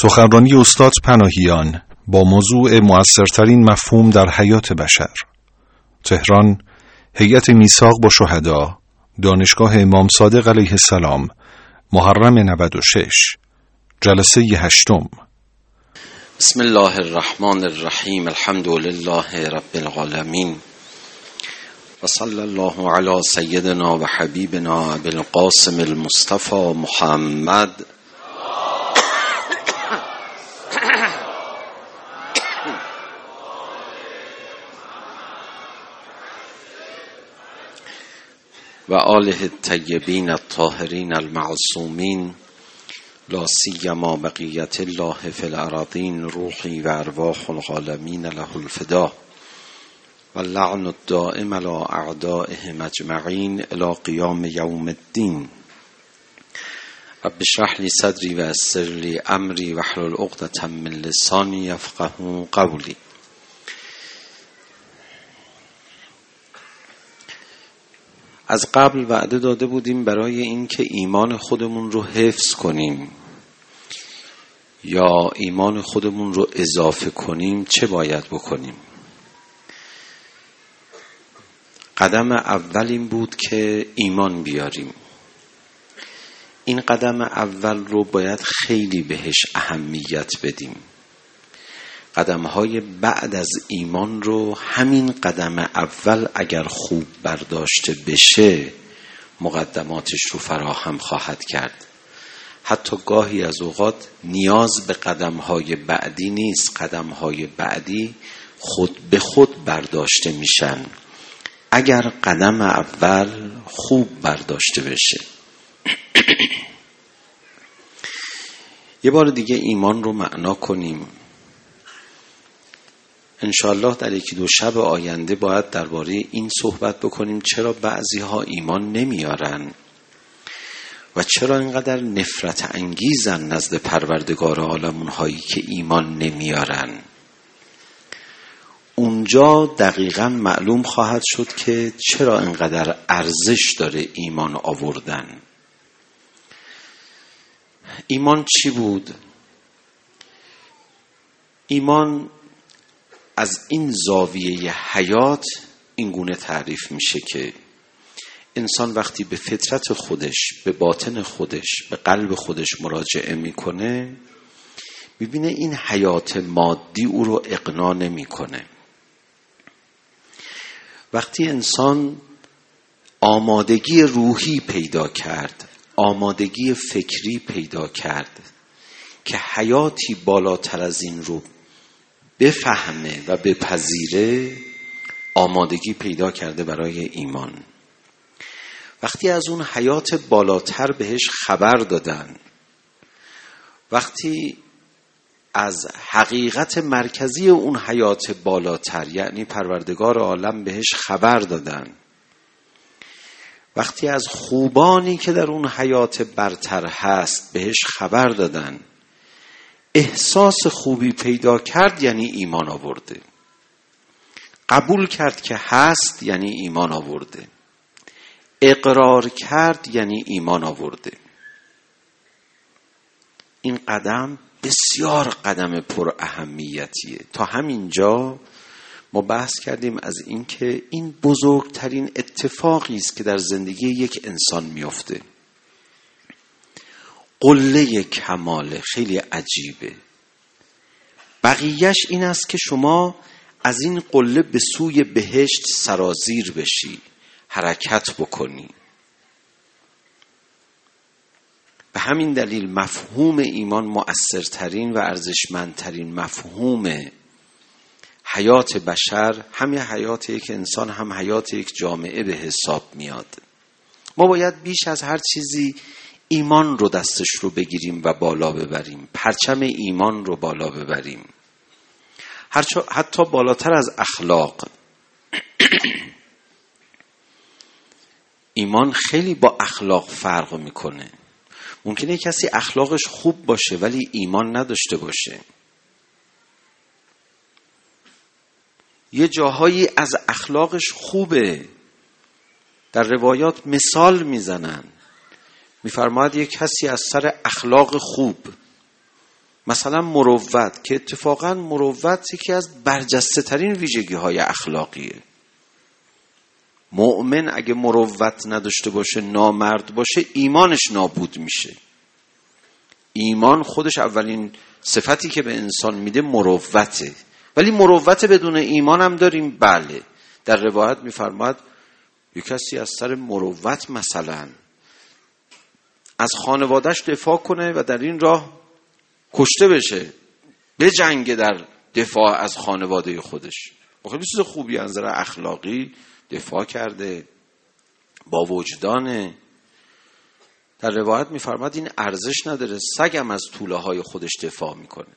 سخنرانی استاد پناهیان با موضوع مؤثرترین مفهوم در حیات بشر. تهران، هیئت میثاق با شهدا، دانشگاه امام صادق علیه السلام، محرم 96، جلسه 8. بسم الله الرحمن الرحیم. الحمد لله رب العالمین و صلی الله علی سیدنا و حبیبنا ابی القاسم المصطفى محمد و آله الطیبین الطاهرین المعصومین، لا سیما بقیت الله فی الارضین، روحی و ارواح العالمین له الفدا و اللعن الدائم علی اعدائهم اجمعین الی قیام یوم الدین. رب اشرح لی صدری و یسر لی امری واحلل عقدة من لسانی یفقهوا قولی. از قبل وعده داده بودیم برای این که ایمان خودمون رو حفظ کنیم یا ایمان خودمون رو اضافه کنیم چه باید بکنیم. قدم اول این بود که ایمان بیاریم. این قدم اول رو باید خیلی بهش اهمیت بدیم. قدم‌های بعد از ایمان رو، همین قدم اول اگر خوب برداشته بشه مقدماتش رو فراهم خواهد کرد. حتی گاهی از اوقات نیاز به قدم‌های بعدی نیست، قدم‌های بعدی خود به خود برداشته میشن اگر قدم اول خوب برداشته بشه. یه بار دیگه ایمان رو معنا کنیم. انشاءالله در یکی دو شب آینده باید درباره این صحبت بکنیم چرا بعضی ها ایمان نمیارن و چرا اینقدر نفرت انگیزن نزد پروردگار عالم اونهایی که ایمان نمیارن. اونجا دقیقاً معلوم خواهد شد که چرا اینقدر ارزش داره ایمان آوردن. ایمان چی بود؟ ایمان از این زاویه حیات این گونه تعریف میشه که انسان وقتی به فطرت خودش، به باطن خودش، به قلب خودش مراجعه میکنه میبینه این حیات مادی او رو اقناع نمیکنه. وقتی انسان آمادگی روحی پیدا کرد، آمادگی فکری پیدا کرد که حیاتی بالاتر از این رو بفهمه و بپذیره، آمادگی پیدا کرده برای ایمان. وقتی از اون حیات بالاتر بهش خبر دادن، وقتی از حقیقت مرکزی اون حیات بالاتر یعنی پروردگار عالم بهش خبر دادن، وقتی از خوبانی که در اون حیات برتر هست بهش خبر دادن، احساس خوبی پیدا کرد یعنی ایمان آورده. قبول کرد که هست یعنی ایمان آورده. اقرار کرد یعنی ایمان آورده. این قدم بسیار قدم پر اهمیتیه. تا همینجا ما بحث کردیم از این که این بزرگترین اتفاقی است که در زندگی یک انسان میفته. قله کماله، خیلی عجیبه. بقیهش این است که شما از این قله به سوی بهشت سرازیر بشی، حرکت بکنی. به همین دلیل مفهوم ایمان مؤثرترین و ارزشمندترین مفهوم حیات بشر، هم حیات یک انسان هم حیات یک جامعه به حساب میاد. ما باید بیش از هر چیزی ایمان رو دستش رو بگیریم و بالا ببریم، پرچم ایمان رو بالا ببریم، حتی بالاتر از اخلاق. ایمان خیلی با اخلاق فرق میکنه. ممکنه کسی اخلاقش خوب باشه ولی ایمان نداشته باشه. یه جاهایی از اخلاقش خوبه. در روایات مثال میزنن، میفرماید یک کسی از سر اخلاق خوب مثلا مروت، که اتفاقا مروت یکی از برجسته ترین ویژگی های اخلاقیه. مؤمن اگه مروت نداشته باشه، نامرد باشه، ایمانش نابود میشه. ایمان خودش اولین صفتی که به انسان میده مروته. ولی مروت بدون ایمان هم داریم. بله، در روایت میفرماد یک کسی از سر مروت مثلا از خانوادهش دفاع کنه و در این راه کشته بشه، به جنگ در دفاع از خانواده خودش. خیلی چیز خوبی از نظر اخلاقی، دفاع کرده با وجدانه. در روایت میفرماد این ارزش نداره، سگم از توله های خودش دفاع میکنه.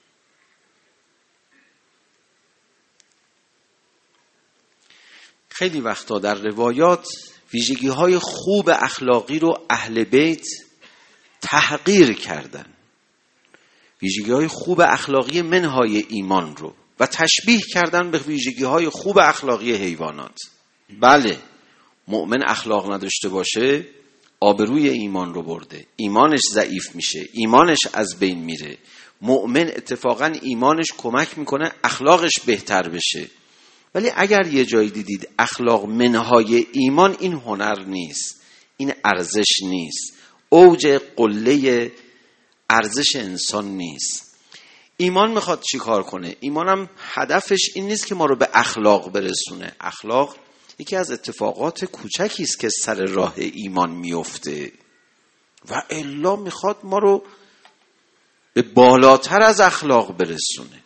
خیلی وقتا در روایات ویژگی های خوب اخلاقی رو اهل بیت تحقیر کردن، ویژگی های خوب اخلاقی منهای ایمان رو، و تشبیه کردن به ویژگی های خوب اخلاقی حیوانات. بله، مؤمن اخلاق نداشته باشه آبروی ایمان رو برده، ایمانش ضعیف میشه، ایمانش از بین میره. مؤمن اتفاقا ایمانش کمک میکنه اخلاقش بهتر بشه. ولی اگر یه جایی دیدید اخلاق منهای ایمان، این هنر نیست، این ارزش نیست، اوج قله ارزش انسان نیست. ایمان میخواد چی کار کنه؟ ایمان هم هدفش این نیست که ما رو به اخلاق برسونه. اخلاق یکی از اتفاقات کوچکی است که سر راه ایمان میفته و الا میخواد ما رو به بالاتر از اخلاق برسونه،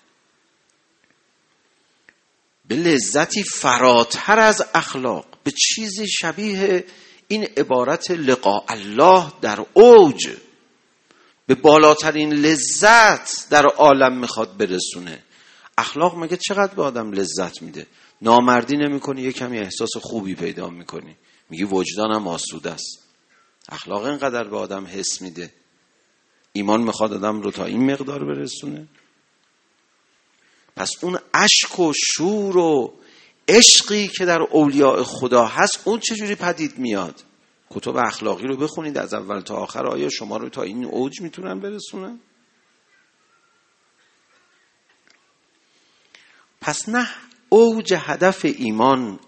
به لذتی فراتر از اخلاق، به چیزی شبیه این عبارت لقاء الله در اوج، به بالاترین لذت در عالم میخواد برسونه. اخلاق مگه چقدر به آدم لذت میده؟ نامردی نمیکنی یه کمی احساس خوبی پیدا میکنی، میگی وجدانم آسوده است. اخلاق اینقدر به آدم حس میده. ایمان میخواد آدم رو تا این مقدار برسونه. پس اون اشک و شور و عشقی که در اولیاء خدا هست، اون چجوری پدید میاد؟ کتب اخلاقی رو بخونید از اول تا آخر، آیا شما رو تا این اوج میتونن برسونن؟ پس نه، اوج هدف ایمان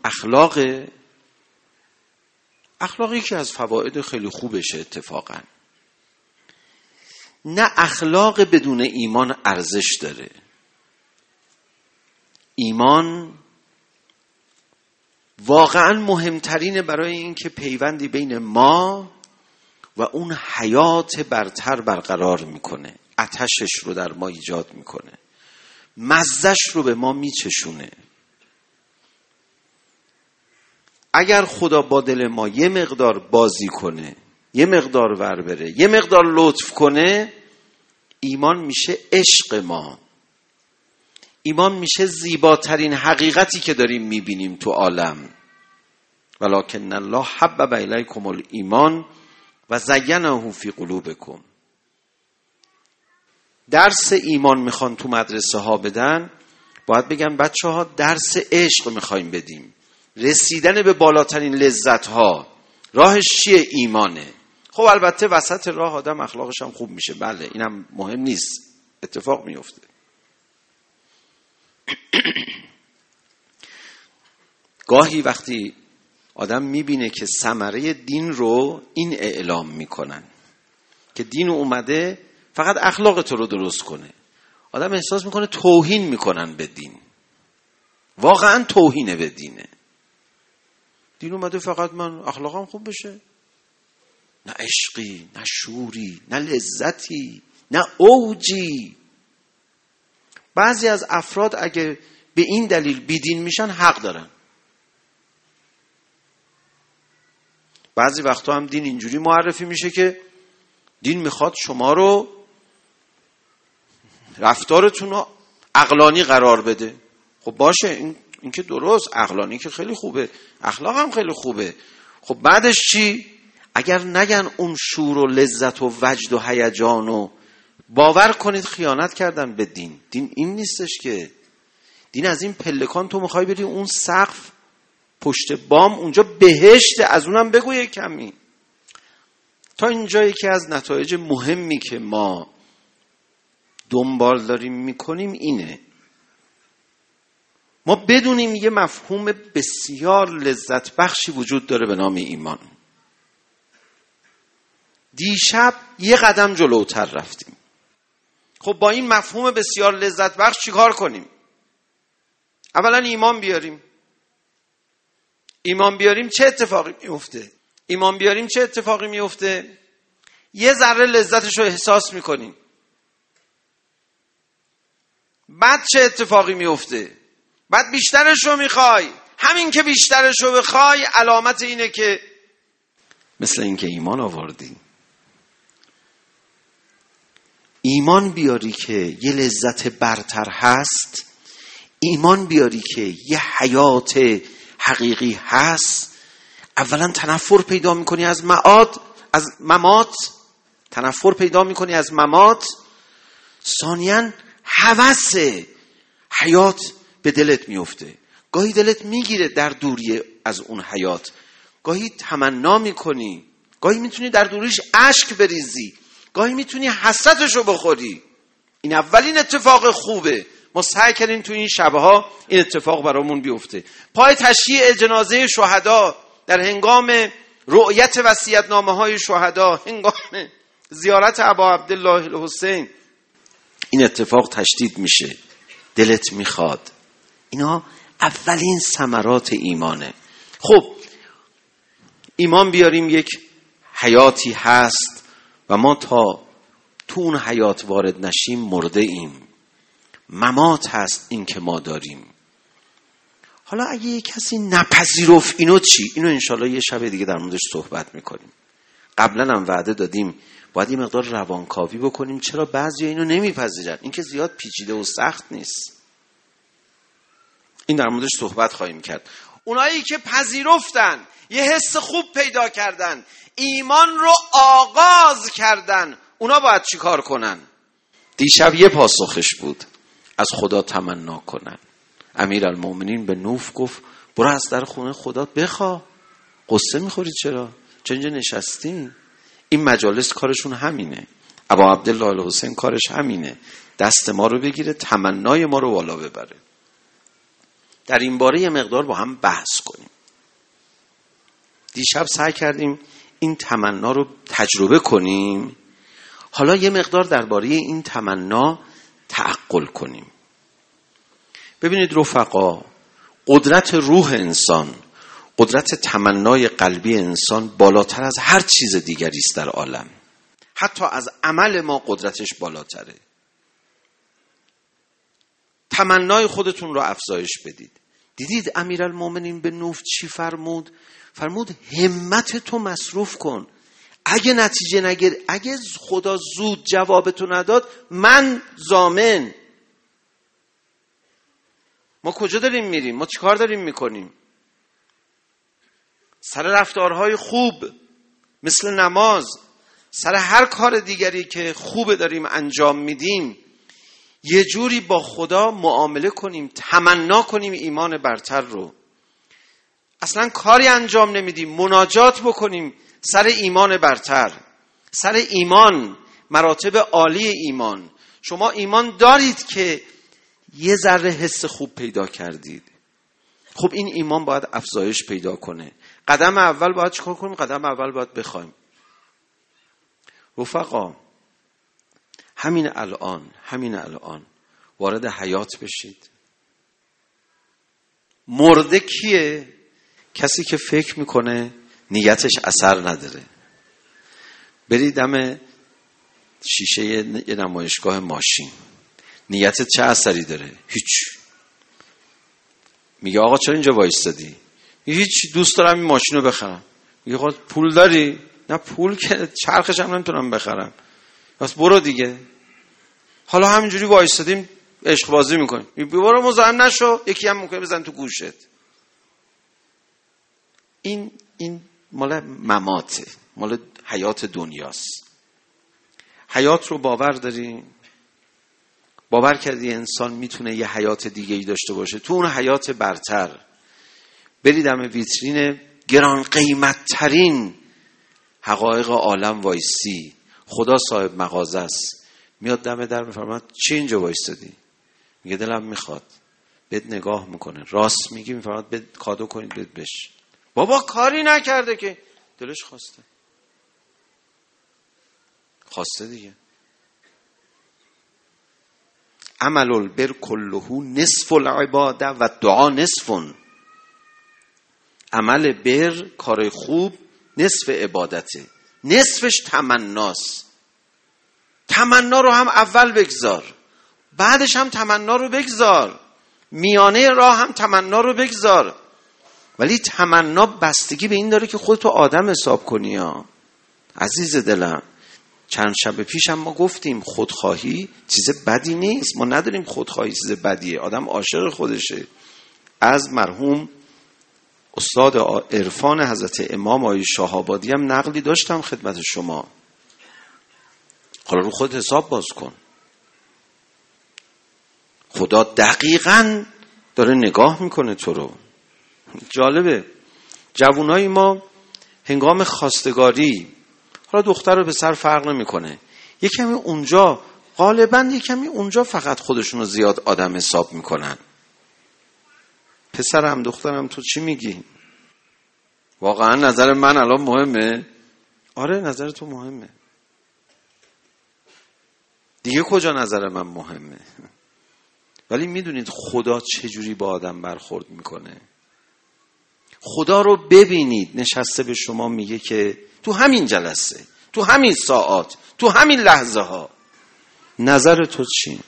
اخلاقی که از فواید خیلی خوبشه اتفاقا. نه، اخلاق بدون ایمان ارزش داره. ایمان واقعا مهمترینه برای اینکه پیوندی بین ما و اون حیات برتر برقرار میکنه، آتشش رو در ما ایجاد میکنه، مزهش رو به ما میچشونه. اگر خدا با دل ما یه مقدار بازی کنه، یه مقدار ور بره، یه مقدار لطف کنه، ایمان میشه عشق ما. ایمان میشه زیباترین حقیقتی که داریم میبینیم تو عالم. ولکن الله حبب الیکم الایمان و زینه فی قلوبکم. درس ایمان میخوان تو مدرسه ها بدن، باید بگن بچه ها درس عشق میخوایم بدیم، رسیدن به بالاترین لذت ها. راهش چیه؟ ایمانه. خب البته وسط راه آدم اخلاقش هم خوب میشه، بله اینم مهم نیست، اتفاق میفته. گاهی وقتی آدم میبینه که ثمره دین رو این اعلام میکنن که دین اومده فقط اخلاق تو رو درست کنه، آدم احساس میکنه توهین میکنن به دین. واقعا توهینه به دینه. دین اومده فقط من اخلاقم خوب بشه، نه عشقی، نه شوری، نه لذتی، نه اوجی. بعضی از افراد اگه به این دلیل بیدین میشن حق دارن. بعضی وقتا هم دین اینجوری معرفی میشه که دین میخواد شما رو رفتارتون رو عقلانی قرار بده. خب باشه، این که درست، عقلانی که خیلی خوبه، اخلاق هم خیلی خوبه. خب بعدش چی؟ اگر نگن اون شور و لذت و وجد و هیجان و باور کنید خیانت کردن به دین. دین این نیستش که. دین از این پلکان تو میخوای بری اون سقف پشت بام، اونجا بهشت، از اونم بگو یک کمی. تا اینجا یکی از نتایج مهمی که ما دنبال داریم میکنیم اینه ما بدونیم یه مفهوم بسیار لذت بخشی وجود داره به نام ایمان. دیشب یه قدم جلوتر رفتیم. خب با این مفهوم بسیار لذت بخش چیکار کنیم؟ اولا ایمان بیاریم. ایمان بیاریم چه اتفاقی میفته؟ ایمان بیاریم چه اتفاقی میفته؟ یه ذره لذتش رو احساس میکنیم. بعد چه اتفاقی میفته؟ بعد بیشترش رو میخوای. همین که بیشترش رو بخوای علامت اینه که مثل این که ایمان آوردی. ایمان بیاری که یه لذت برتر هست، ایمان بیاری که یه حیات حقیقی هست. اولا تنفر پیدا میکنی از ممات، تنفر پیدا میکنی از ممات. ثانیاً هوس حیات به دلت میفته. گاهی دلت میگیره در دوری از اون حیات، گاهی تمنا میکنی، گاهی میتونی در دوریش اشک بریزی، گاهی میتونی حسرتشو بخوری. این اولین اتفاق خوبه. ما سعی کردیم تو این شبها این اتفاق برامون بیفته. پای تشییع جنازه شهدا، در هنگام رؤیت وصیت‌نامه‌های شهدا، هنگام زیارت ابا عبدالله الحسین، این اتفاق تشدید میشه، دلت میخواد. اینا اولین ثمرات ایمانه. خب ایمان بیاریم یک حیاتی هست و ما تا تو اون حیات وارد نشیم مرده ایم. ممات هست این که ما داریم. حالا اگه یک کسی نپذیرفت اینو چی؟ اینو انشالله یه شب دیگه در موردش صحبت میکنیم. قبلا هم وعده دادیم باید یه مقدار روانکاوی بکنیم چرا بعضی اینو نمیپذیرن. این که زیاد پیچیده و سخت نیست. این در موردش صحبت خواهیم کرد. اونایی که پذیرفتن، یه حس خوب پیدا کردن، ایمان رو آغاز کردن، اونا باید چی کار کنن؟ دیشب یه پاسخش بود، از خدا تمنا کنن. امیرالمومنین به نوف گفت برو از در خونه خدا بخوا. قصه میخورید چرا اینجا نشستین؟ این مجالس کارشون همینه. ابا عبدالله الحسین کارش همینه، دست ما رو بگیره، تمنای ما رو بالا ببره. در این باره یه مقدار با هم بحث کنیم. دیشب سعی کردیم این تمنا رو تجربه کنیم. حالا یه مقدار درباره این تمنا تعقل کنیم. ببینید رفقا، قدرت روح انسان، قدرت تمنای قلبی انسان بالاتر از هر چیز دیگری است در عالم. حتی از عمل ما قدرتش بالاتره. تمنای خودتون رو افزایش بدید. دیدید امیرالمومنین به نوف چی فرمود؟ فرمود همت تو مصروف کن. اگه نتیجه نگیر، اگه خدا زود جوابتو نداد، من ضامن. ما کجا داریم میریم؟ ما چیکار داریم میکنیم؟ سر رفتارهای خوب مثل نماز، سر هر کار دیگری که خوب داریم انجام میدیم، یه جوری با خدا معامله کنیم، تمنا کنیم ایمان برتر رو. اصلا کاری انجام نمیدیم، مناجات بکنیم سر ایمان برتر، سر ایمان، مراتب عالی ایمان. شما ایمان دارید که یه ذره حس خوب پیدا کردید. خب این ایمان باید افزایش پیدا کنه. قدم اول باید چیکار کنیم؟ قدم اول باید بخوایم. رفقا همین الان وارد حیات بشید. مرده کیه؟ کسی که فکر میکنه نیتش اثر نداره. برید دم شیشه یه نمایشگاه ماشین، نیتت چه اثری داره؟ هیچ. میگه آقا چرا اینجا وایستادی؟ هیچ، دوست دارم این ماشین رو بخرم. میگه آقا پول داری؟ نه پول که چرخش هم نمیتونم بخرم. بس برو دیگه. حالا همینجوری وایستادیم عشق بازی میکنیم. برو مزاحم نشو، یکی هم ممکنه بزن تو گوشت. این مال مماته، مال حیات دنیاست. حیات رو باور داری؟ باور کردی انسان میتونه یه حیات دیگه ای داشته باشه؟ تو اون حیات برتر برید دم ویترین گران قیمت ترین حقایق عالم وایسی. خدا صاحب مغازه است. میاد دم در میفرماد چی اینجا وایستادی؟ میگه دلم میخواد. بهت نگاه میکنه، راست میگی، میفرماد بهت کادو کنید بهت بش. بابا کاری نکرده که، دلش خواسته دیگه. عمل البر کله نصف العباده و دعا نصف. عمل بر، کار خوب، نصف عبادته، نصفش تمناست. تمنا رو هم اول بگذار، بعدش هم تمنا رو بگذار، میانه راه هم تمنا رو بگذار. ولی تمنا بستگی به این داره که خودتو آدم حساب کنی ها. عزیز دلم، چند شب پیش هم ما گفتیم خودخواهی چیز بدی نیست. ما نداریم خودخواهی چیز بدیه، آدم عاشق خودشه. از مرحوم استاد عرفان حضرت امام آیه شهابادی هم نقلی داشتم خدمت شما. حالا رو خود حساب باز کن. خدا دقیقاً داره نگاه میکنه تو رو. جالبه جوانای ما هنگام خواستگاری، حالا دختر رو به سر فرق نمیکنه، یکمی اونجا غالباً یکمی اونجا فقط خودشون رو زیاد آدم حساب میکنن. پسرم دخترم تو چی میگی؟ واقعا نظر من الان مهمه؟ آره نظر تو مهمه. دیگه کجا نظر من مهمه؟ ولی میدونید خدا چجوری با آدم برخورد میکنه؟ خدا رو ببینید نشسته به شما میگه که تو همین جلسه، تو همین ساعات، تو همین لحظه ها نظر تو چی؟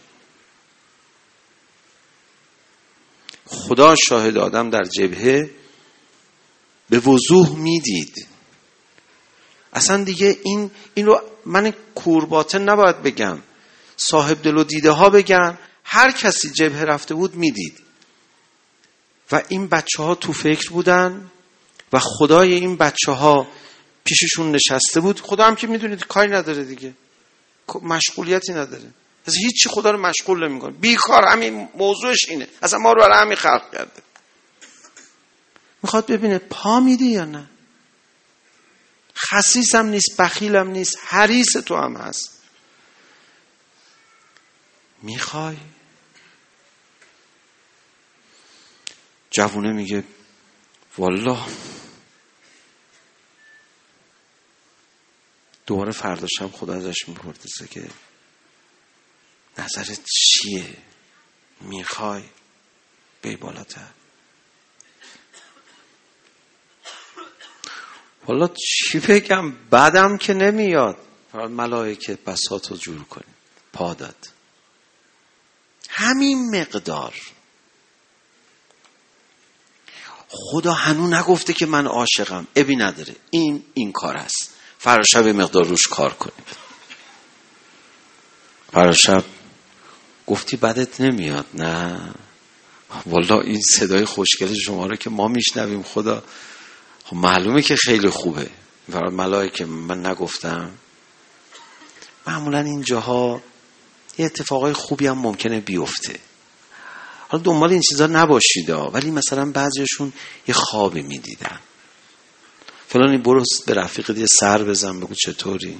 خدا شاهد، آدم در جبهه به وضوح میدید. اصلا دیگه این رو من کورباطن نباید بگم، صاحب دل و دیده ها بگن. هر کسی جبهه رفته بود میدید. و این بچه ها تو فکر بودن و خدای این بچه ها پیششون نشسته بود. خدا هم که میدونید کاری نداره دیگه، مشغولیتی نداره، اصلا هیچی خدا رو مشغول نمیکنه، بیکار. همین موضوعش اینه، اصلا ما رو برای همین خلق کرده. میخواد ببینه پا میدی یا نه. خسیس هم نیست، بخیل هم نیست، حریص تو هم هست. میخوای؟ جوونه میگه والله. دوباره فردا شب خدا ازش میپرسه که نظرت چیه؟ میخوای؟ بی بالاتر. والله چی بگم، بعدم که نمیاد. ملائکه بساطو جور کنید، پا داد. همین مقدار. خدا هنوز نگفته که من عاشقم، ابی نداره، این کار است. فردا شب مقدار روش کار کنید. فردا شب گفتی بدت نمیاد؟ نه والله این صدای خوشگل شما رو که ما میشنویم خدا خب معلومه که خیلی خوبه. ملائکه من نگفتم؟ معمولا این جاها یه اتفاقای خوبی هم ممکنه بیفته. حالا دنبال این چیزا نباشید ولی مثلا بعضیشون یه خوابی میدیدن، فلانی برو به رفیقت یه سر بزن بگو چطوری.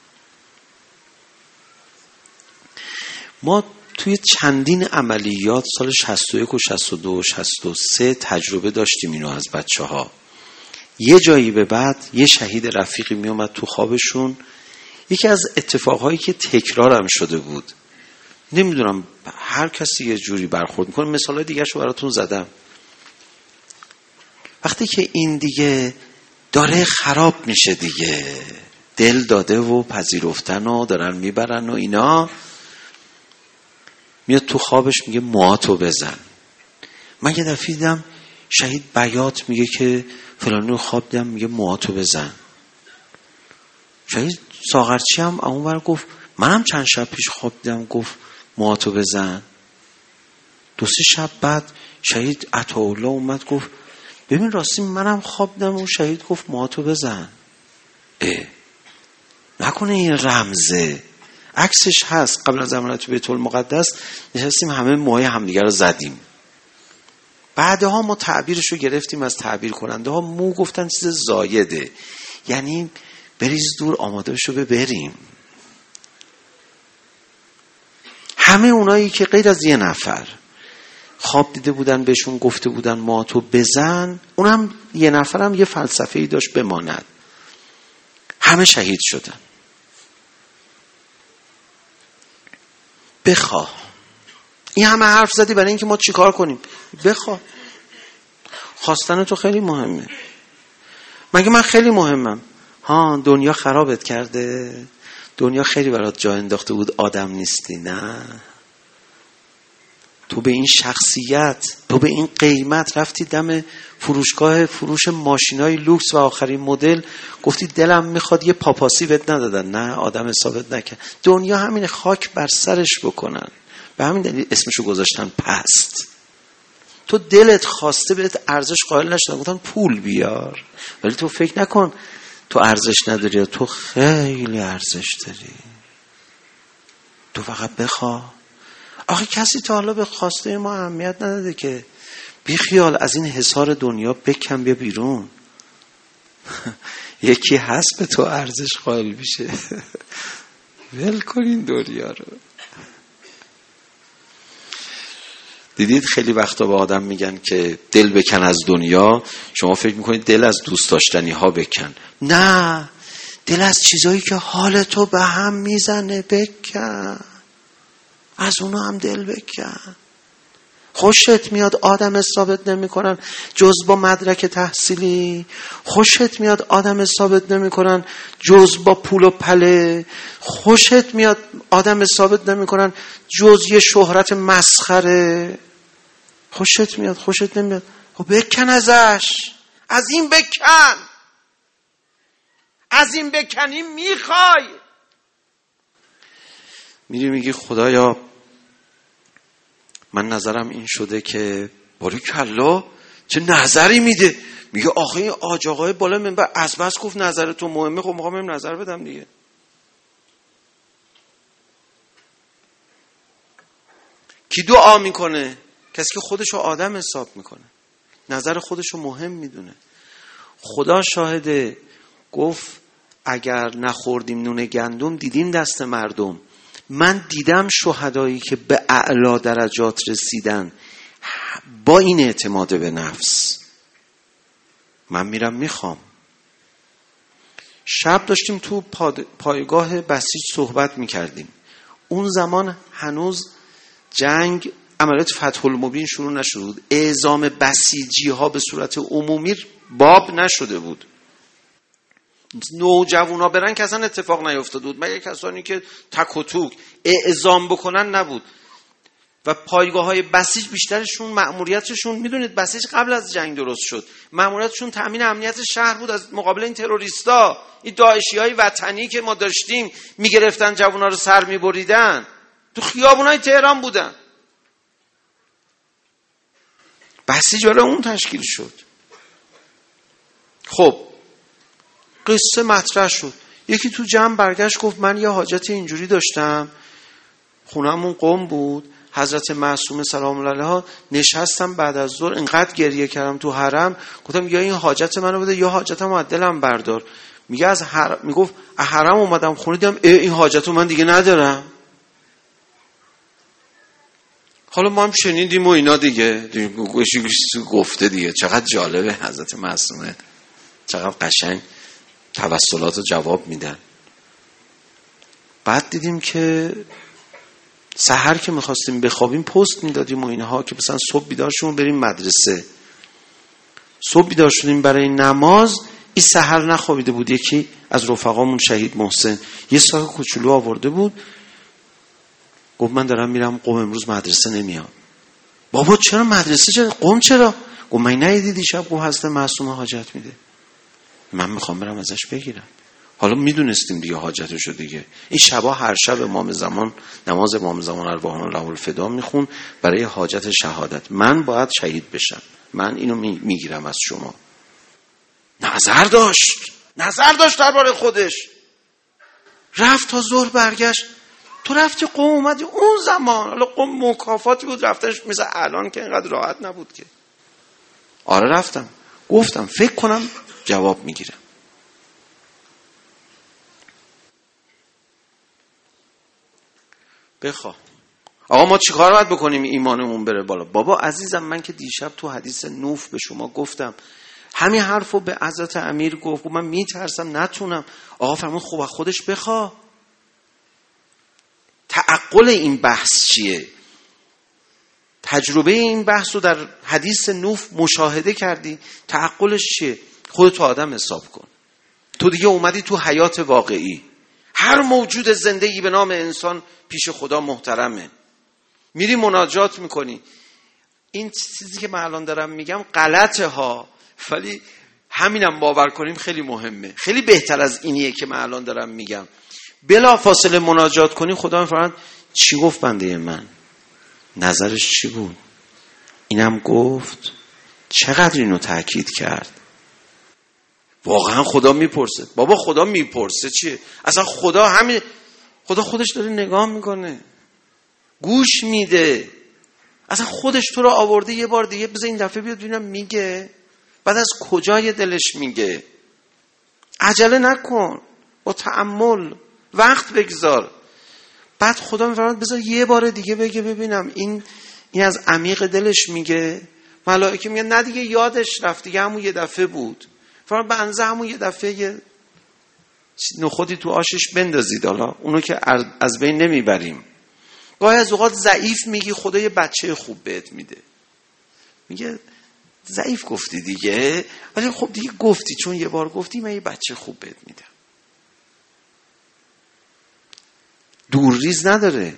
ما توی چندین عملیات سال 61 و 62 و 63 تجربه داشتیم اینو از بچه ها. یه جایی به بعد یه شهید رفیقی می اومد تو خوابشون. یکی از اتفاقهایی که تکرارم شده بود، نمیدونم هر کسی یه جوری برخورد میکنه، مثال دیگه شو براتون زدم. وقتی که این دیگه داره خراب میشه دیگه، دل داده و پذیرفتن و دارن میبرن و اینا، میاد تو خوابش میگه موهاتو بزن. من یه دفعه دیدم شهید بیات میگه که فلانو خواب دیدم میگه موهاتو بزن. شهید ساغرچی هم اونور گفت منم چند شب پیش خواب دیدم گفت موهاتو بزن. 2-3 شب بعد شهید عطاالله اومد گفت ببین راستی منم خواب دیدم و شهید گفت موهاتو بزن. نکنه این رمزه؟ عکسش هست. قبل از عملیات تو بیت المقدس نشستیم همه موهای همدیگه رو زدیم. بعدها ما تعبیرشو گرفتیم از تعبیر کننده ها. مو گفتن چیز زایده، یعنی بریز دور، آماده شو بریم. همه اونایی که غیر از یه نفر خواب دیده بودن بهشون گفته بودن ماتو بزن، اونم یه نفرم یه فلسفه‌ای داشت بماند، همه شهید شدن. بخواه. این همه حرف زدی برای اینکه ما چیکار کنیم؟ بخواه. خواستن تو خیلی مهمه. مگه من خیلی مهمم؟ ها، دنیا خرابت کرده، دنیا خیلی برات جا انداخته بود آدم نیستی. نه، تو به این شخصیت، تو به این قیمت رفتی دم فروشگاه فروش ماشینای لوکس و آخرین مدل گفتی دلم میخواد یه پاپاسی بهت ندادن. نه، آدم حسابت نکرد. دنیا همین خاک بر سرش بکنن، به همین دلیل اسمشو گذاشتن پست. تو دلت خواسته بهت ارزش قائل نشدن، گفتن پول بیار، ولی تو فکر نکن تو ارزش نداری، تو خیلی ارزش داری. تو فقط بخواه. آخه کسی تا حالا به خواسته ما اهمیت نداده که بی خیال از این حصار دنیا بکن بیا بیرون. یکی هست به تو ارزش قائل بشه. ول کن این دنیا رو. دیدید خیلی وقتا به آدم میگن که دل بکن از دنیا، شما فکر میکنید دل از دوست داشتنی ها بکن. نه، دل از چیزایی که حال تو به هم میزنه بکن، از اونا هم دل بکن. خوشت میاد آدم ثابت نمی کنن جز با مدرک تحصیلی، خوشت میاد آدم ثابت نمی کنن جز با پول و پله، خوشت میاد آدم ثابت نمی کنن جز یه شهرت مسخره، خوشت میاد خوشت نمیاد، خب بکن ازش، از این بکن، از این بکنی میخوای. میری میگی خدایا من نظرم این شده که باریکلا چه نظری میده. میگه آخه این آج آقای بالا منبر از بس گفت نظر تو مهمه، خب میخوام بریم نظر بدم دیگه. کی دعا میکنه؟ کسی که خودشو آدم حساب میکنه، نظر خودشو مهم میدونه. خدا شاهده، گفت اگر نخوردیم نون گندم دیدیم دست مردم. من دیدم شهدایی که به اعلی درجات رسیدن با این اعتماد به نفس. من میرم میخوام. شب داشتیم تو پایگاه بسیج صحبت میکردیم. اون زمان هنوز جنگ عملیات فتح المبین شروع نشده بود، اعزام بسیجی ها به صورت عمومی باب نشده بود. نوجوانا برن که اصلا اتفاق نیفتاده بود، مگر کسانی که تک و توک اعزام بکنن نبود. و پایگاه های بسیج بیشترشون مأموریتشون، میدونید بسیج قبل از جنگ درست شد، مأموریتشون تامین امنیت شهر بود از مقابل این تروریستا، این داعشی های وطنی که ما داشتیم میگرفتن جوانا رو سر میبریدن، تو خیابونای تهران بودن. بسیج برای اون تشکیل شد. خب قصه مطرح شد. یکی تو جمع برگشت گفت من یه حاجت اینجوری داشتم، خونمون قم بود، حضرت معصومه سلام الله علیها نشستم بعد از ظهر انقدر گریه کردم تو حرم، گفتم یا این حاجت منو بده یا حاجتمو از دلم بردار. میگه از میگفت از حرم اومدم خونه دیدم این حاجتو من دیگه ندارم. حالا ما هم شنیدیم و اینا دیگه گفته دیگه. چقدر جالبه حضرت معصومه، چقدر قشنگ توسلات رو جواب میدن. بعد دیدیم که سحر که میخواستیم بخوابیم پست میدادیم و اینها که مثلا صبح بیدار شدیم بریم مدرسه. صبح بیدار شدیم برای نماز، این سحر نخوابیده بود. یکی از رفقامون شهید محسن یه ساک کوچولو آورده بود، گفت من دارم میرم قم، امروز مدرسه نمیام. بابا چرا مدرسه؟ چرا قم؟ چرا؟ گفت من ندیدی دیشب گفت حضرت معصومه حاجت میده، من میخوام برم ازش بگیرم. حالا میدونستیم دیگه حاجتشو دیگه. این شبا هر شب امام زمان نماز امام زمان ارواحنا له الفدا میخون برای حاجت شهادت. من باید شهید بشم، من اینو میگیرم از شما. نظر داشت درباره خودش. رفت تا ظهر برگشت. تو رفتی قم اومدی اون زمان، حالا قم مکافاتی بود رفتنش، مثل الان که اینقدر راحت نبود که. آره رفتم، گفتم فکر کنم جواب میگیرم. بخواه. آقا ما چیکار باید بکنیم ایمانمون بره بالا؟ بابا عزیزم، من که دیشب تو حدیث نوف به شما گفتم، همین حرفو به حضرت امیر گفت، من میترسم نتونم. آقا فرمود خب خودش بخوا. تعقل این بحث چیه؟ تجربه این بحث رو در حدیث نوف مشاهده کردی، تعقلش چیه؟ خودت آدم حساب کن. تو دیگه اومدی تو حیات واقعی. هر موجود زندگی به نام انسان پیش خدا محترمه. میری مناجات میکنی. این چیزی که من الان دارم میگم غلطه ها، ولی همینم باور کنیم خیلی مهمه. خیلی بهتر از اینیه که من الان دارم میگم. بلا فاصله مناجات کنی، خدا میفرماید چی گفت بنده من؟ نظرش چی بود؟ اینم گفت. چقدر اینو تاکید کرد؟ واقعا خدا میپرسه. بابا خدا میپرسه چیه؟ اصلا خدا همین، خدا خودش داره نگاه میکنه، گوش میده. اصلا خودش تو رو آورده یه بار دیگه، بذار این دفعه بیاد ببینم میگه. بعد از کجای دلش میگه؟ عجله نکن، با تأمل وقت بگذار. بعد خدا میفرماید بذار یه بار دیگه بگه ببینم این از عمیق دلش میگه. ملائکه میگن نه دیگه یادش رفت دیگه، همون یه دفعه بود. فرمان بنزه همون یه دفعه یه نخودی تو آشش بندازید، حالا اونو که از بین نمیبریم. گاهی از اوقات ضعیف میگی، خدا یه بچه خوب بهت میده. میگه ضعیف گفتی دیگه، ولی خب دیگه گفتی، چون یه بار گفتی من یه بچه خوب بهت میدم. دورریز نداره.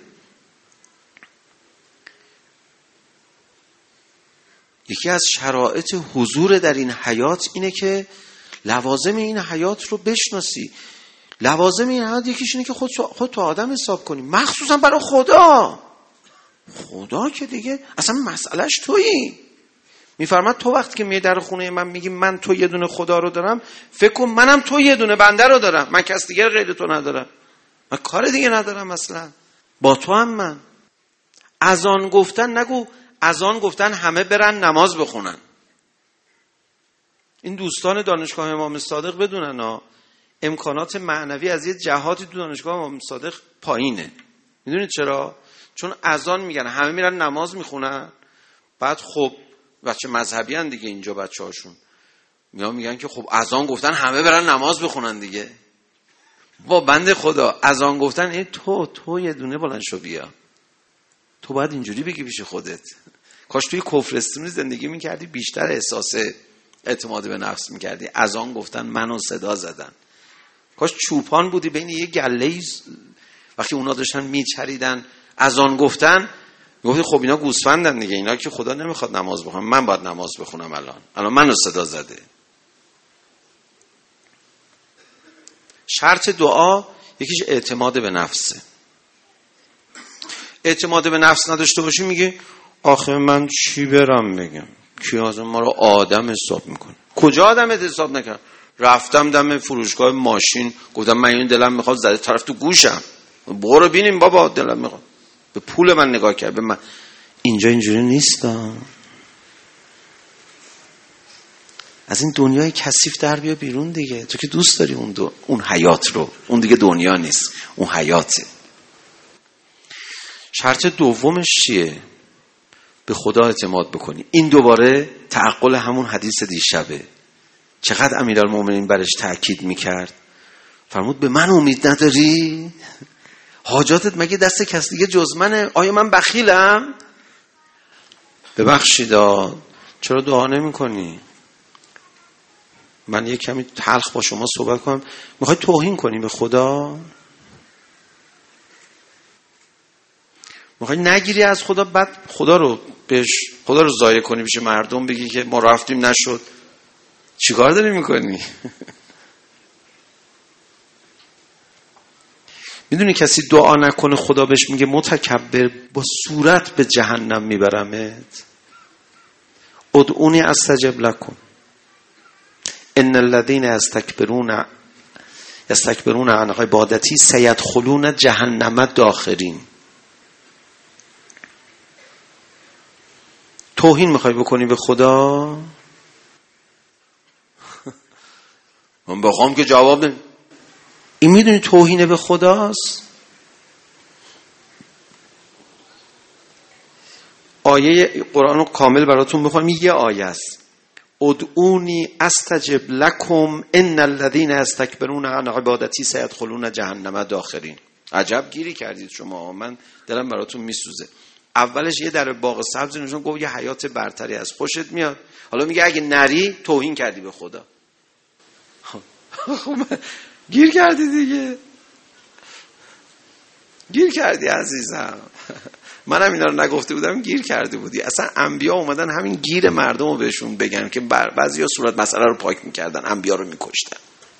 یکی از شرایط حضور در این حیات اینه که لوازم این حیات رو بشناسی. لوازم این حیات یکیش اینه که خود تو آدم حساب کنی، مخصوصا برای خدا. خدا که دیگه اصلا مسئلهش تویی. میفرماد تو وقتی که میای در خونه من میگی من تو یه دونه خدا رو دارم، فکر کن منم تو یه دونه بنده رو دارم. من کس دیگه غیر تو ندارم، من کار دیگه ندارم اصلا، با تو هم من. اذان گفتن نگو اذان گفتن همه برن نماز بخونن. این دوستان دانشگاه امام صادق بدونن امکانات معنوی از یه جهاتی تو دانشگاه امام صادق پایینه. میدونید چرا؟ چون اذان میگن همه میرن نماز میخونن، بعد خب بچه مذهبی هن دیگه اینجا بچه هاشون میگن که خب اذان گفتن همه برن نماز بخونن دیگه. با بنده خدا اذان گفتن این تو یه دونه بلند شو بیا. تو باید اینجوری بگی پیش خودت. کاش توی کفرستانی زندگی میکردی بیشتر احساس اعتماد به نفس میکردی. اذان گفتن منو صدا زدن. کاش چوپان بودی بین یه گله وقتی اونا داشتن میچریدن اذان گفتن گفتی خب اینا گوسفندن دیگه، اینا که خدا نمیخواد نماز بخونن، من باید نماز بخونم الان منو صدا زده. شرط دعا یکیش اعتماد به نفسه. اعتماد به نفس نداشته باشی میگه آخه من چی برم بگم، کی از ما رو آدم حساب میکنه؟ کجا آدمت حساب نکرد؟ رفتم دم فروشگاه ماشین گفتم من این دلم میخواد، زده طرف تو گوشم، برو بینیم بابا دلم میخواد. به پول من نگاه کرد، به من. اینجا اینجوری نیستم. از این دنیای کثیف در بیا بیرون دیگه. تو که دوست داری اون حیات رو، اون دیگه دنیا نیست، اون حیاته. شرط دومش چیه؟ به خدا اعتماد بکنی. این دوباره تعقل همون حدیث دیشبه. چقدر امیرالمومنین برش تأکید میکرد. فرمود به من امید نداری؟ حاجاتت مگه دست کس دیگه جز منه؟ آیا من بخیلم؟ ببخشید چرا دعا نمی کنی؟ من یه کمی تلخ با شما صحبت کنم. میخوای توهین کنی به خدا؟ میخوای نگیری از خدا، بعد خدا رو ضایع کنی بشه مردم، بگی که ما رفتیم نشد؟ چیکار داری میکنی؟ میدونی کسی دعا نکنه خدا بهش میگه متکبر، با صورت به جهنم میبرمت. ادعونی استجب لکم ان الذين یستکبرون عن عبادتی سیدخلون جهنم داخرین. توهین میخوای بکنی به خدا؟ من بخوام که جواب نمی. این میدونی توهینه به خداست؟ آیه قرآن رو کامل براتون بخونم. یه آیه است: ادعونی استجب لکم ان الذین یستکبرون عن عبادتی سیدخلون جهنم داخرین. عجب گیری کردید شما، من دلم براتون میسوزه. اولش یه در باغ سبز نشون گفت یه حیات برتری از خوشت میاد، حالا میگه اگه نری توهین کردی به خدا. گیر کردی دیگه، گیر کردی عزیزم. منم اینا رو نگفته بودم گیر کرده بودی. اصلا انبیا اومدن همین گیر مردم رو بهشون بگن که بعضیا صورت مسئله رو پاک میکردن، انبیا رو میکشتن.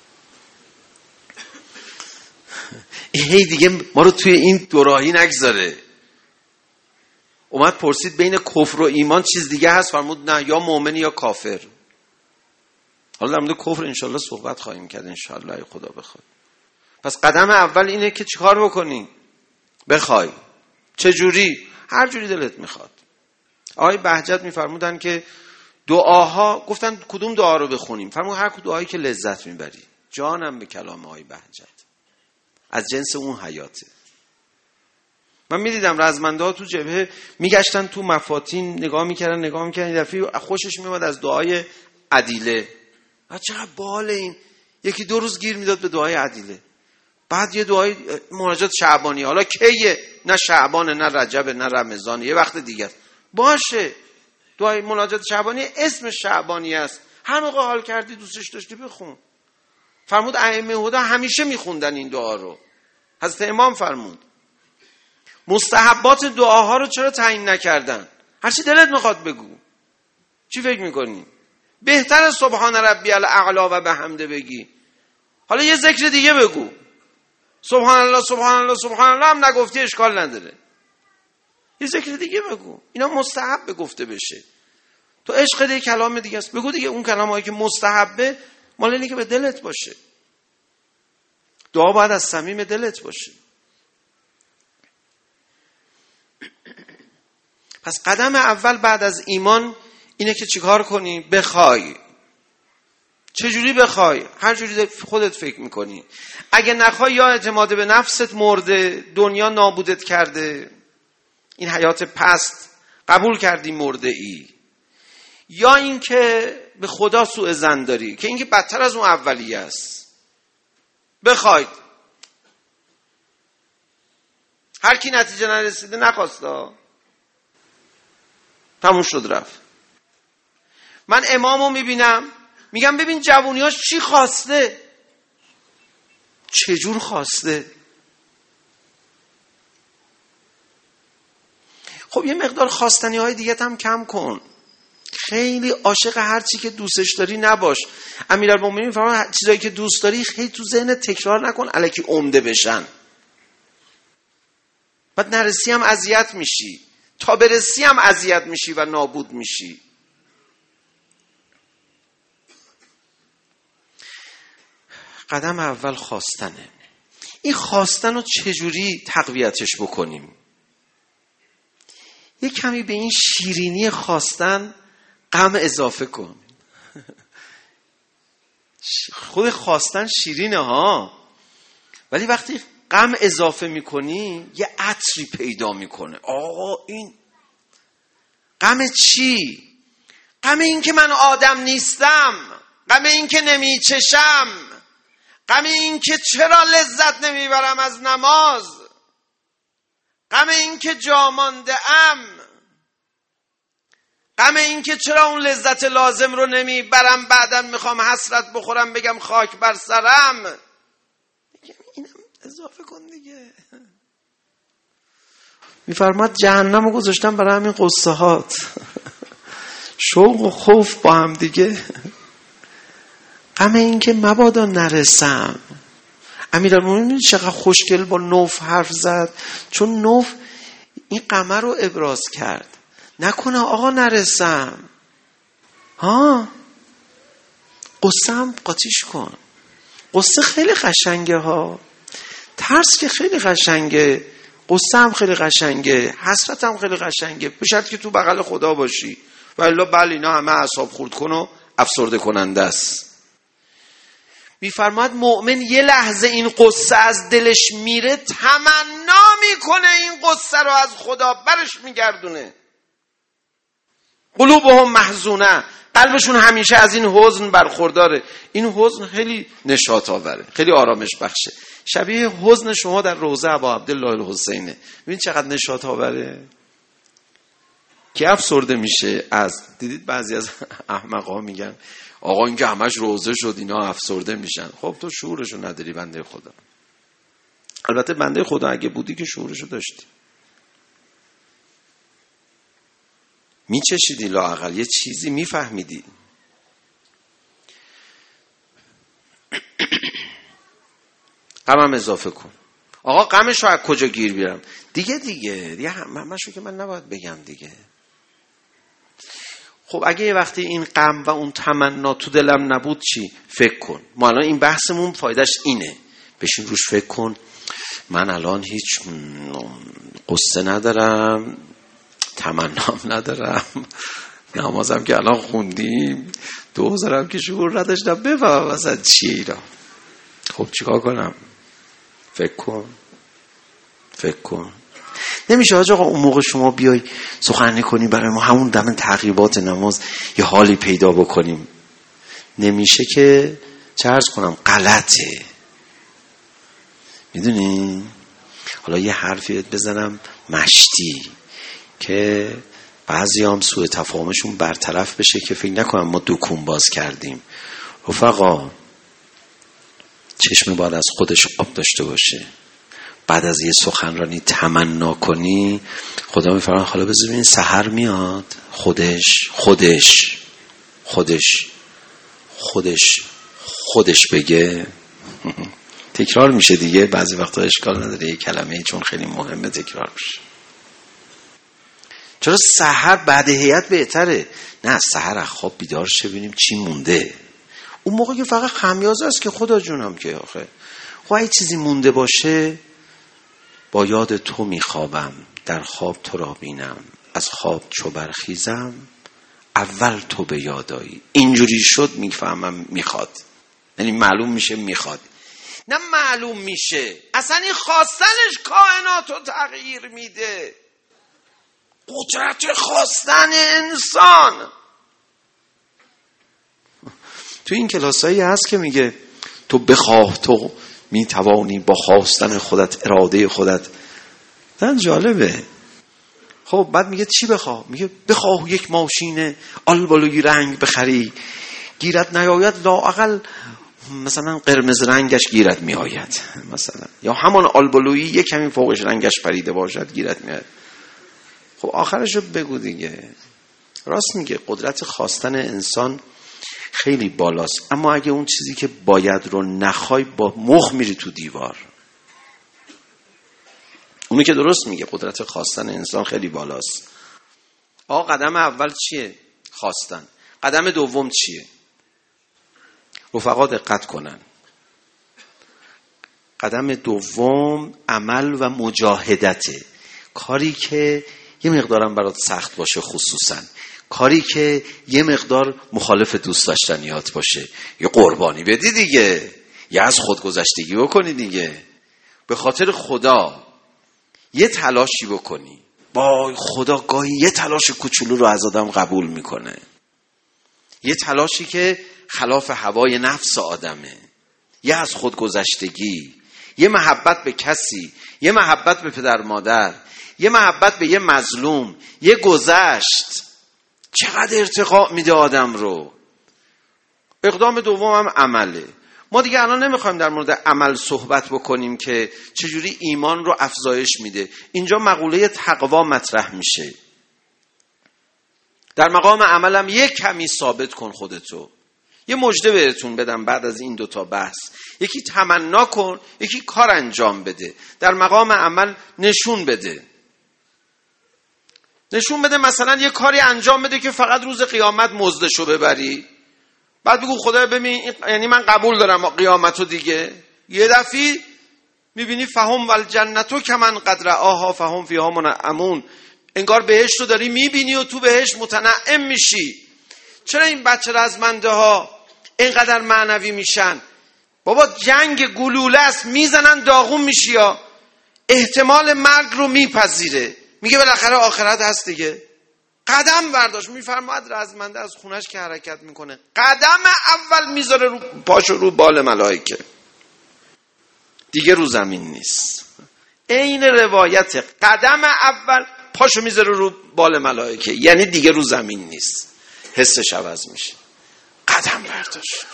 هی دیگه ما رو توی این دوراهی نگذاره. اومد پرسید بین کفر و ایمان چیز دیگه هست؟ فرمود نه، یا مؤمن یا کافر. حالا در مورد کفر انشالله صحبت خواهیم کرد انشالله ای خدا بخواد. پس قدم اول اینه که چیکار بکنی؟ بخوای. چجوری؟ هر جوری دلت میخواد. آقای بهجت میفرمودن که دعاها، گفتن کدوم دعا رو بخونیم؟ فرمود هر کدوم دعایی که لذت میبری. جانم به کلام آقای بهجت، از جنس اون حیاته. من میدیدم رزمنده ها تو جبهه میگشتن تو مفاتین نگاه میکردن این دفعه خوشش میومد از دعای عدیله. چقدر باحاله این. یکی 2 روز گیر میداد به دعای عدیله، بعد یه دعای مناجات شعبانی. حالا کیه؟ نه شعبانه، نه رجبه، نه رمضانه، یه وقت دیگه است. باشه، دعای مناجات شعبانی اسمش شعبانی است. هر موقع حال کردی دوستش داشتی بخون. فرمود ائمه هدا همیشه میخوندن این دعا رو. حضرت امام فرمود مستحبات دعاها رو چرا تعیین نکردن؟ هرچی دلت میخواد بگو. چی فکر میکنی؟ بهتر سبحان ربی الاعلی و بحمده بگی. حالا یه ذکر دیگه بگو، سبحان الله سبحان الله سبحان الله هم نگفتی اشکال نداره، یه ذکر دیگه بگو. اینا مستحب گفته بشه. تو عشق دیگه کلام دیگه است، بگو دیگه. اون کلامایی که مستحبه مال اینه که به دلت باشه. دعا باید از صمیم دلت باشه. پس قدم اول بعد از ایمان اینه که چیکار کنی؟ بخوای. چجوری بخوای؟ هر جوری خودت فکر میکنی. اگه نخوای یا اعتماد به نفست مرده، دنیا نابودت کرده، این حیات پست قبول کردی مرده ای، یا اینکه به خدا سوء ظن داری که اینکه بدتر از اون اولیه است. بخواید. هر کی نتیجه نرسیده نخواسته، تموم شد رفت. من امامو میبینم میگم ببین جوونیاش چی خواسته، چجور خواسته. خب یه مقدار خواستنی های دیگه هم کم کن. خیلی عاشق هر چی که دوستش داری نباش. امیرالمومنین میفرماید چیزایی که دوست داری خیلی تو ذهنت تکرار نکن الکی عمده بشن. بعد نرسی هم اذیت میشی، تا برسی هم اذیت میشی و نابود میشی. قدم اول خواستنه. این خواستن رو چجوری تقویتش بکنیم؟ یه کمی به این شیرینی خواستن غم اضافه کن. خود خواستن شیرینه ها، ولی وقتی غم اضافه میکنی یه عطری پیدا میکنه. آقا این غم چی؟ غم این که من آدم نیستم، غم این که نمیچشم، غم این که چرا لذت نمیبرم از نماز، غم این که جا مانده ام، غم این که چرا اون لذت لازم رو نمیبرم، بعداً میخوام حسرت بخورم بگم خاک بر سرم. اینم اضافه کن دیگه. میفرماد جهنم رو گذاشتم برای همین قصه هات. شوق و خوف با هم دیگه. غم این که مبادا نرسم. امیرالمومنین چقدر خوشگل با نوف حرف زد، چون نوف این غم رو ابراز کرد. نکنه آقا نرسم، ها قصه هم قاطیش کن. قصه خیلی قشنگه ها، ترس که خیلی قشنگه، قصه هم خیلی قشنگه، حسرت هم خیلی قشنگه، به شرط که تو بغل خدا باشی. و الا بله اینا همه اعصاب خورد کن و افسرده کننده است. میفرماد مؤمن یه لحظه این قصه از دلش میره تمنا میکنه این قصه رو از خدا برش میگردونه. قلوبهم محزونه، قلبشون همیشه از این حزن برخورداره. این حزن خیلی نشاط آوره، خیلی آرامش بخشه. شبیه حزن شما در روضه ابا عبدالله الحسینه. ببین چقدر نشاط آوره. کی افسرده میشه؟ دیدید بعضی از احمقا میگن آقا این که همش روضه شد اینا افسرده میشن. خب تو شعورشو نداری بنده خدا. البته بنده خدا اگه بودی که شعورشو داشتی، میچشیدی، لااقل یه چیزی میفهمیدی. غمم اضافه کن. آقا غمشو از کجا گیر بیارم؟ دیگه همشو که من نباید بگم دیگه. خب اگه یه وقتی این غم و اون تمنا تو دلم نبود چی؟ فکر کن. ما الان این بحثمون فایدهش اینه. بشین روش فکر کن. من الان هیچ قصه ندارم، تمنام ندارم، نمازم که الان خوندیم، 2000 هم که شعور نداشتم بفهمم مثلا چیه اینا. خب چیکار کنم؟ فکر کن. نمیشه حاج آقا اون موقع شما بیای سخنرانی کنی برای ما همون دم تعقیبات نماز یه حالی پیدا بکنیم؟ نمیشه که چه عرض کنم، غلطه. میدونی حالا یه حرفی بزنم مشتی که بعضی هم سوء تفاهمشون برطرف بشه که فکر نکنم ما دکون باز کردیم. رفقا چشم باید از خودش آب داشته باشه. بعد از یه سخنرانی تمنا کنی، خدا میفرماید حالا بذار ببین سحر میاد، خودش بگه. تکرار میشه دیگه، بعضی وقتا اشکال نداره یه کلمه چون خیلی مهمه تکرار میشه. چرا سحر بعد هیئت بهتره؟ نه سحر از خواب بیدار شه ببینیم چی مونده. اون موقع که فقط خمیازه است که خدا جونم که آخه خب اگه چیزی مونده باشه، با یاد تو میخوابم، در خواب تو را بینم، از خواب چو برخیزم، اول تو به یادایی. اینجوری شد میفهمم میخواد، یعنی معلوم میشه میخواد، نه معلوم میشه اصلا این خواستنش کائناتو تغییر میده. قدرت خواستن انسان. تو این کلاسایی هست که میگه تو بخواه تو میتوانی با خواستن خودت، اراده خودت. دن جالبه. خب بعد میگه چی بخواه؟ میگه بخواه یک ماشین آلبالوی رنگ بخری، گیرت نیاید لااقل مثلا قرمز رنگش گیرت میآید مثلا، یا همان آلبالویی یک کمی فوقش رنگش پریده باشد گیرت میآید. خب آخرشو بگو دیگه. راست میگه قدرت خواستن انسان خیلی بالاست، اما اگه اون چیزی که باید رو نخوای با مخ میری تو دیوار. اونی که درست میگه قدرت خواستن انسان خیلی بالاست. آقا قدم اول چیه؟ خواستن. قدم دوم چیه؟ رفقا دقت کنن. قدم دوم عمل و مجاهدته. کاری که یه مقدارم برات سخت باشه، خصوصا کاری که یه مقدار مخالف دوست داشتنیات باشه، یه قربانی بدی دیگه، یه از خودگذشتگی بکنی دیگه، به خاطر خدا یه تلاشی بکنی. با خدا گاهی یه تلاش کوچولو رو از آدم قبول میکنه، یه تلاشی که خلاف هوای نفس آدمه، یه از خودگذشتگی، یه محبت به کسی، یه محبت به پدر مادر، یه محبت به یه مظلوم، یه گذشت، چقدر ارتقاء میده آدم رو. اقدام دوم هم عمله. ما دیگه الان نمیخوایم در مورد عمل صحبت بکنیم که چجوری ایمان رو افزایش میده. اینجا مقوله تقوا مطرح میشه. در مقام عملم یک کمی ثابت کن خودتو. یه مژده بهتون بدم بعد از این دوتا بحث. یکی تمنا کن، یکی کار انجام بده. در مقام عمل نشون بده. مثلا یه کاری انجام بده که فقط روز قیامت مزدشو ببری. بعد بگو خدا ببین، یعنی من قبول دارم قیامتو دیگه. یه دفعه میبینی فهم والجنتو کمن قدر آها فهم فیها منعمون. انگار بهشت رو داری میبینی و تو بهشت متنعم میشی. چرا این بچه رزمنده ها اینقدر معنوی میشن؟ بابا جنگ گلوله است، میزنن داغون میشی، یا احتمال مرگ رو میپذیره، میگه بالاخره آخرت هست دیگه. قدم برداشت. میفرماد رزمنده از خونش که حرکت میکنه قدم اول میذاره رو پاشو رو بال ملائکه، دیگه رو زمین نیست. این روایت قدم اول پاشو میذاره رو بال ملائکه، یعنی دیگه رو زمین نیست، حسش عوض میشه. قدم برداشت.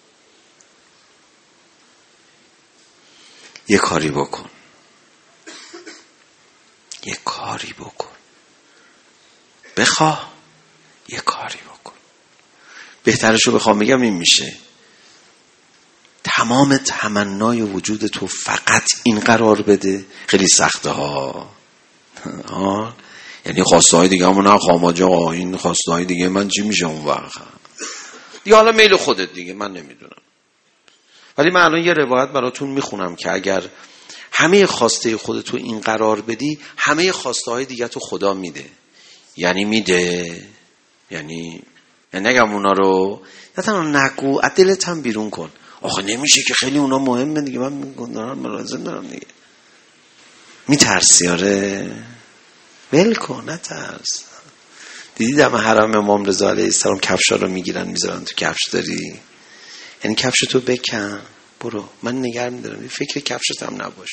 یه کاری بکن، یه کاری بکن، بخواه یه کاری بکن. بهترشو بخوام بگم این میشه تمام تمنای وجود تو فقط این قرار بده. خیلی سخته ها. یعنی خواسته های دیگه همون نخوام آجا، این خواسته های دیگه من چی میشه اون وقت دیگه؟ حالا میل خودت دیگه، من نمیدونم. ولی من الان یه روایت براتون میخونم که اگر همه خواسته خودتو این قرار بدی، همه خواسته های دیگه تو خدا میده. یعنی میده، یعنی نگم اونا رو نه تنها نگو، از دلت هم بیرون کن. آخه نمیشه که خیلی اونا مهمه دیگه، من دارم لازم دارم دیگه. میترسی؟ آره ول کن، نترس. دیدی دم حرم امام رضا علیه السلام کفشا رو میگیرن میذارن تو کفش داری، یعنی کفش تو بکن برو، من نگران میدارم، فکر کفشت هم نباش.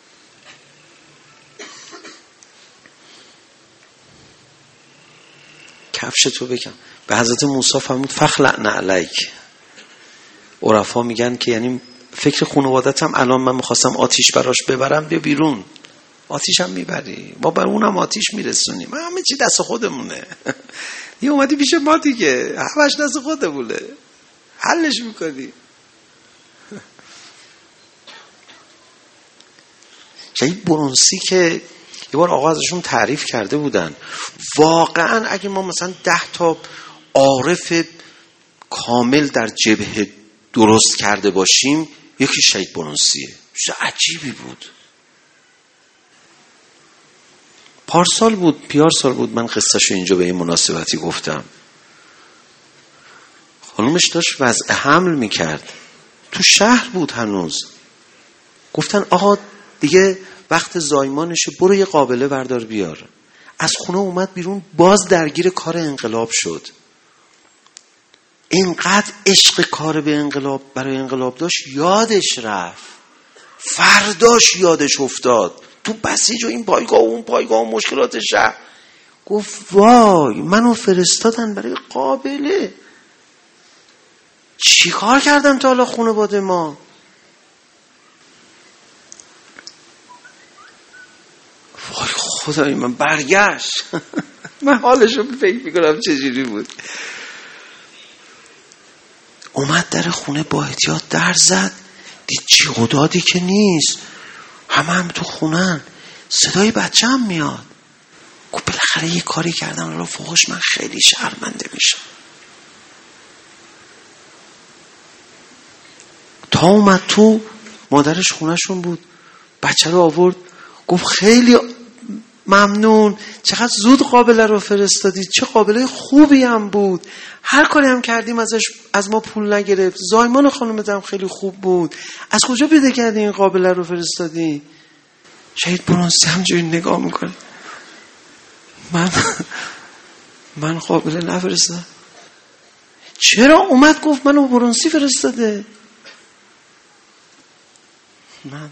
کفش تو بکن. به حضرت موسی فرمود فخلع علیک. عرفا میگن که یعنی فکر خانوادت هم الان من میخواستم آتیش براش ببرم، بیا بیرون، آتیش هم میبری، ما بر اونم آتیش میرسونیم، همه چی دست خودمونه. یه اومدی پیش ما دیگه، همش دست خودمونه، حلش میکنی. شاید برونسی که یه بار آقا ازشون تعریف کرده بودن، واقعا اگه ما مثلا 10 تا عارف کامل در جبهه درست کرده باشیم، یکی شهید برونسیه. چه عجیبی بود. پارسال بود، پیارسال بود، من قصهشو اینجا به این مناسبتی گفتم. خانومش داشت وضع حمل میکرد، تو شهر بود هنوز. گفتن آقا دیگه وقت زایمانشه، برو یه قابله بردار بیار. از خونه اومد بیرون، باز درگیر کار انقلاب شد. اینقدر عشق کار به انقلاب برای انقلاب داشت یادش رفت. فرداش یادش افتاد تو بسیج و این پایگاه و اون پایگاه و مشکلات شهر. گفت وای منو فرستادن برای قابله، چی کار کردم تا حالا خانواده ما؟ وای خدای من برگشت. من حالشو فکر میکنم چجوری بود. اومد در خونه با احتیاط در زد، دید جیغ و دادی که نیست، هم تو خونن، صدای بچه هم میاد. گفت بالاخره یه کاری کردم الان فوقش من خیلی شرمنده میشم. تا اومد تو، مادرش خونهشون بود، بچه رو آورد، گفت خیلی ممنون، چقدر زود قابله رو فرستادید، چه قابله خوبی هم بود، هر کاری هم کردیم ازش از ما پول نگرفت، زایمان خانومت هم خیلی خوب بود، از کجا پیدا کردی این قابله رو فرستادی؟ شهید برونسی همجوری نگاه میکنه، من قابله نفرستادم. چرا؟ اومد گفت منو برونسی فرستاده. من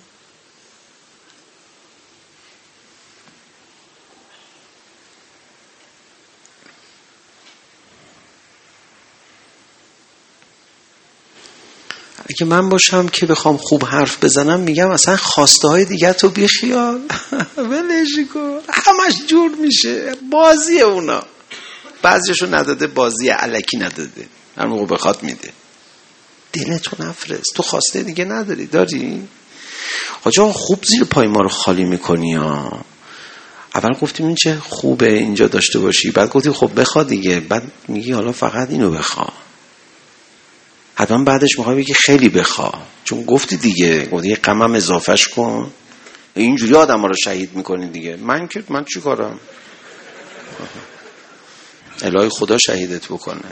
اگه من باشم که بخوام خوب حرف بزنم میگم اصلا خواسته های دیگه تو بیخیال، ولش کن، همش جور میشه، بازی اونا. بعضیشو نداده، بازی الکی نداده، هر موقع بخواد میده. دلتو نفرست، تو خواسته دیگه نداری، داری؟ آجا خوب زیر پای ما رو خالی میکنی ها. اول گفتیم این چه خوبه اینجا داشته باشی، بعد گفتیم خب بخوا دیگه، بعد میگی حالا فقط اینو بخوا. حتما بعدش میخوای بگی خیلی بخوا، چون گفتی دیگه، گفتی یه غمم اضافهش کن. اینجوری آدم ها رو شهید میکنی دیگه. من چی کارم؟ الهی خدا شهیدت بکنه.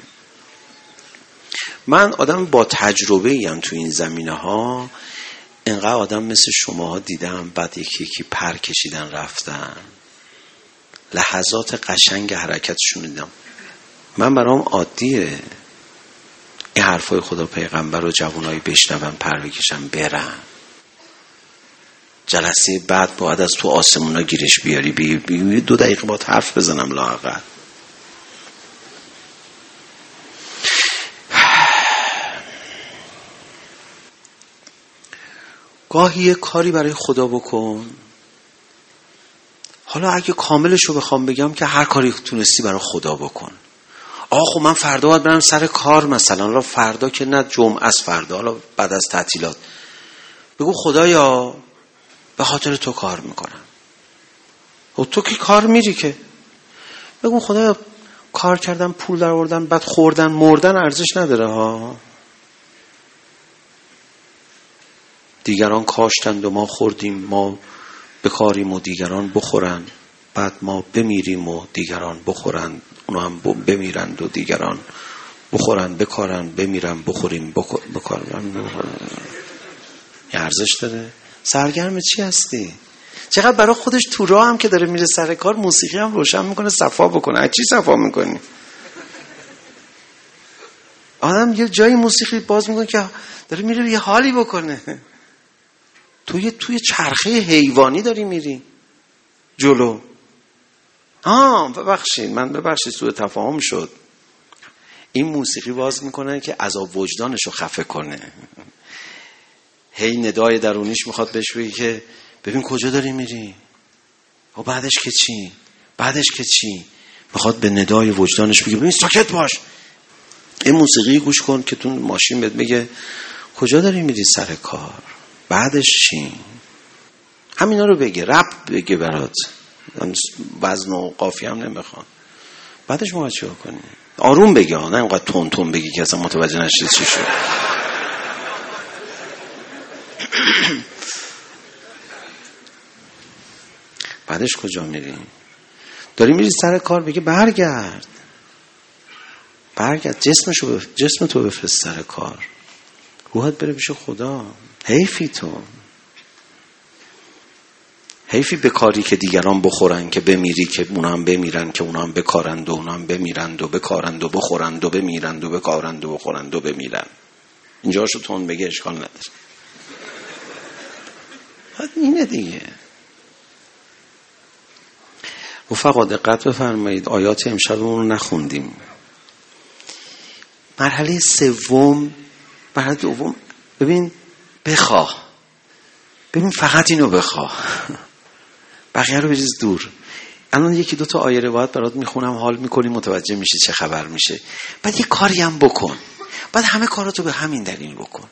من آدم با تجربه ایم تو این زمینه ها. اینقدر آدم مثل شما ها دیدم، بعد یکی پر کشیدن رفتن. لحظات قشنگ حرکتشون دیدم. من برام عادیه این حرفای خدا پیغمبر رو جوانایی بشنون، پر بکشن برن. جلسه بعد باید از تو آسمونا گیرش بیاری، 2 دقیقه باید حرف بزنم لااقل. گاهی یه کاری برای خدا بکن. حالا اگه کاملش رو بخوام بگم که هر کاری تونستی برای خدا بکن. خب من فردا باید برم سر کار مثلا. حالا فردا که نه، جمعه است فردا، حالا بعد از تعطیلات. بگو خدایا به خاطر تو کار میکنم. و تو که کار میری که. بگو خدایا کار کردم، پول در آوردم، بعد خوردن مردن ارزش نداره ها. دیگران کاشتند و ما خوردیم، ما بکاریم و دیگران بخورن، بعد ما بمیریم و دیگران بخورن، اونا هم بمیرند و دیگران بخورن، بکارن، بمیرن، بخوریم، بکارن. یه ارزش داره؟ سرگرم چی هستی؟ چقدر برای خودش تو راه هم که داره میره سر کار موسیقی هم روشن میکنه صفا بکنه. از چی صفا میکنی؟ آدم یه جایی موسیقی باز میکنه که داره میره یه حالی بکنه. توی چرخه حیوانی داری میری جلو. ببخشید سوء تفاهم شد. این موسیقی باز میکنه که عذاب وجدانشو خفه کنه. هی ندای درونیش میخواد بهش بگه که ببین کجا داری میری و بعدش که چی. میخواد به ندای وجدانش بگه ببین ساکت باش. این موسیقی گوش کن که تو ماشین بهت میگه کجا داری میری سر کار، بعدش چی. همینا رو بگه، رپ بگه برات، وزن و قافیه هم نمیخوان. بعدش ما چیکار کنیم؟ آروم بگه، نه اینقدر تون تون بگی که اصلا متوجه نشید چی شد. بعدش کجا میری؟ داری میری سر کار، بگه برگرد جسم تو بفرست سر کار، روحت بره پیش خدا. حیفی به کاری که دیگران بخورن که بمیری، که اونا هم بمیرن، که اونا هم بکارند و اونا هم بمیرند و بکارند و بخورند و بمیرند و بکارند و بخورند و بمیرن. اینجاشو تون بگه اشکال نداره. اینه دیگه. رفقا دقت بفرمایید، آیات امشبمون رو نخوندیم. مرحله دوم ببین بخواه. ببین فقط اینو بخواه، بقیه رو بریز دور. الان 1-2 تا آیه روایت برات میخونم، حال میکنی، متوجه میشی چه خبر میشه. بعد یه کاری هم بکن. بعد همه کاراتو به همین دلیل بکن.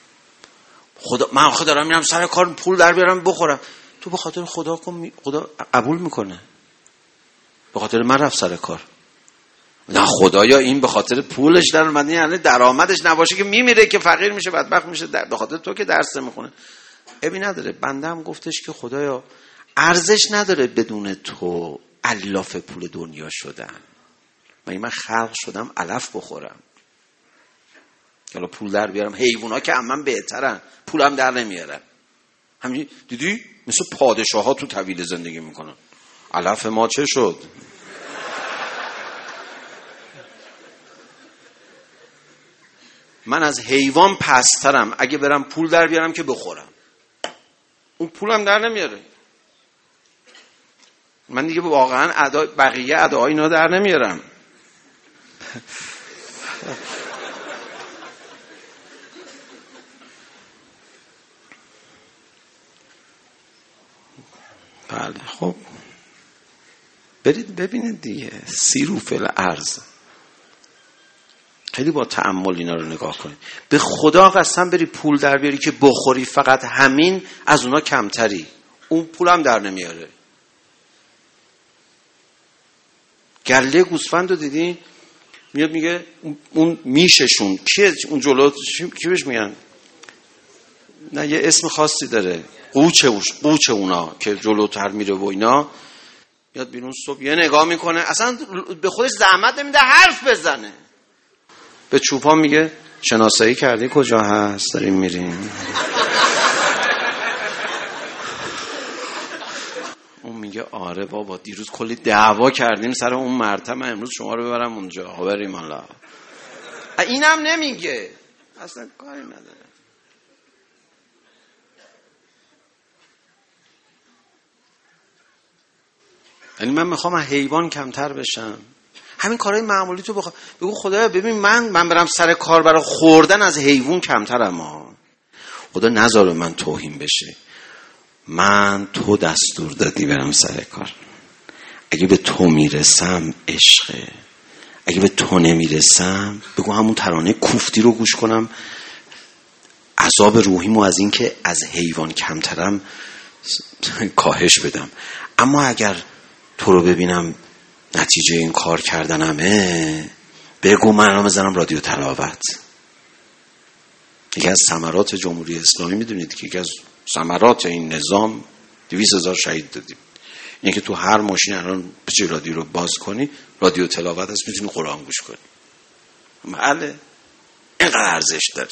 من دارم میرم سر کار، پول در بیارم بخورم. تو به خاطر خدا کن، خدا قبول میکنه. به خاطر من رفت سر کار. نه خدایا این به خاطر پولش در اومد، یعنی درآمدش نباشه که میمیره، که فقیر میشه، بدبخت میشه، به خاطر تو که درس میخونه. ابی نداره. بنده هم گفتش که خدایا ارزش نداره بدون تو الاف پول دنیا شدن. من خلق شدم علف بخورم، حالا پول در بیارم. حیوونا که من بهترن، پولم در نمیارن. همین دیدی مثل پادشاه ها تو طویل زندگی میکنن. علف ما چه شد؟ من از حیوان پسترم. اگه برم پول در بیارم که بخورم، اون پولم در نمیاره. من دیگه واقعا بقیه ادعای اینا در نمیارم. بله خب برید ببینید دیگه. سیرو فی الارض. خیلی با تأمل اینا رو نگاه کنید. به خدا قسم بری پول در بیاری که بخوری، فقط همین، از اونا کمتری. اون پولم در نمیاره. گله گوسفند رو دیدین؟ میاد میگه اون میششون کیه؟ اون جلو کی بهش میگن؟ نه یه اسم خاصی داره. قوچه اونا که جلوتر میره و اینا. میاد بیرون صبح یه نگاه میکنه، اصلا به خودش زحمت نمیده حرف بزنه. به چوپان میگه شناسایی کردی کجا هست داریم میریم؟ اون میگه آره بابا دیروز کلی دعوا کردیم سر اون مرتبه، امروز شما رو ببرم اونجا. بریم حالا. اینم نمیگه، اصلا کاری نداره. یعنی من میخوام از حیوان کمتر بشم. همین کارهای معمولی تو بگو خدایا ببین من برم سر کار برای خوردن از حیوان کمترم ها. خدا نذاره من توهین بشه. من تو دستور دادی برم سر کار. اگه به تو میرسم عشقه، اگه به تو نمیرسم بگو همون ترانه کوفتی رو گوش کنم، عذاب روحیمو از این که از حیوان کمترم کاهش بدم. اما اگر تو رو ببینم نتیجه این کار کردنمه، بگو من رو بزنم رادیو تلاوت. یکی از ثمرات جمهوری اسلامی میدونید که یکی از ثمرات این نظام 200,000 شهید دادیم. اینه که تو هر ماشین الان بچه رادیو رو باز کنی، رادیو تلاوت هست، میتونی قرآن گوش کنی. بله اینقدر ارزش داره.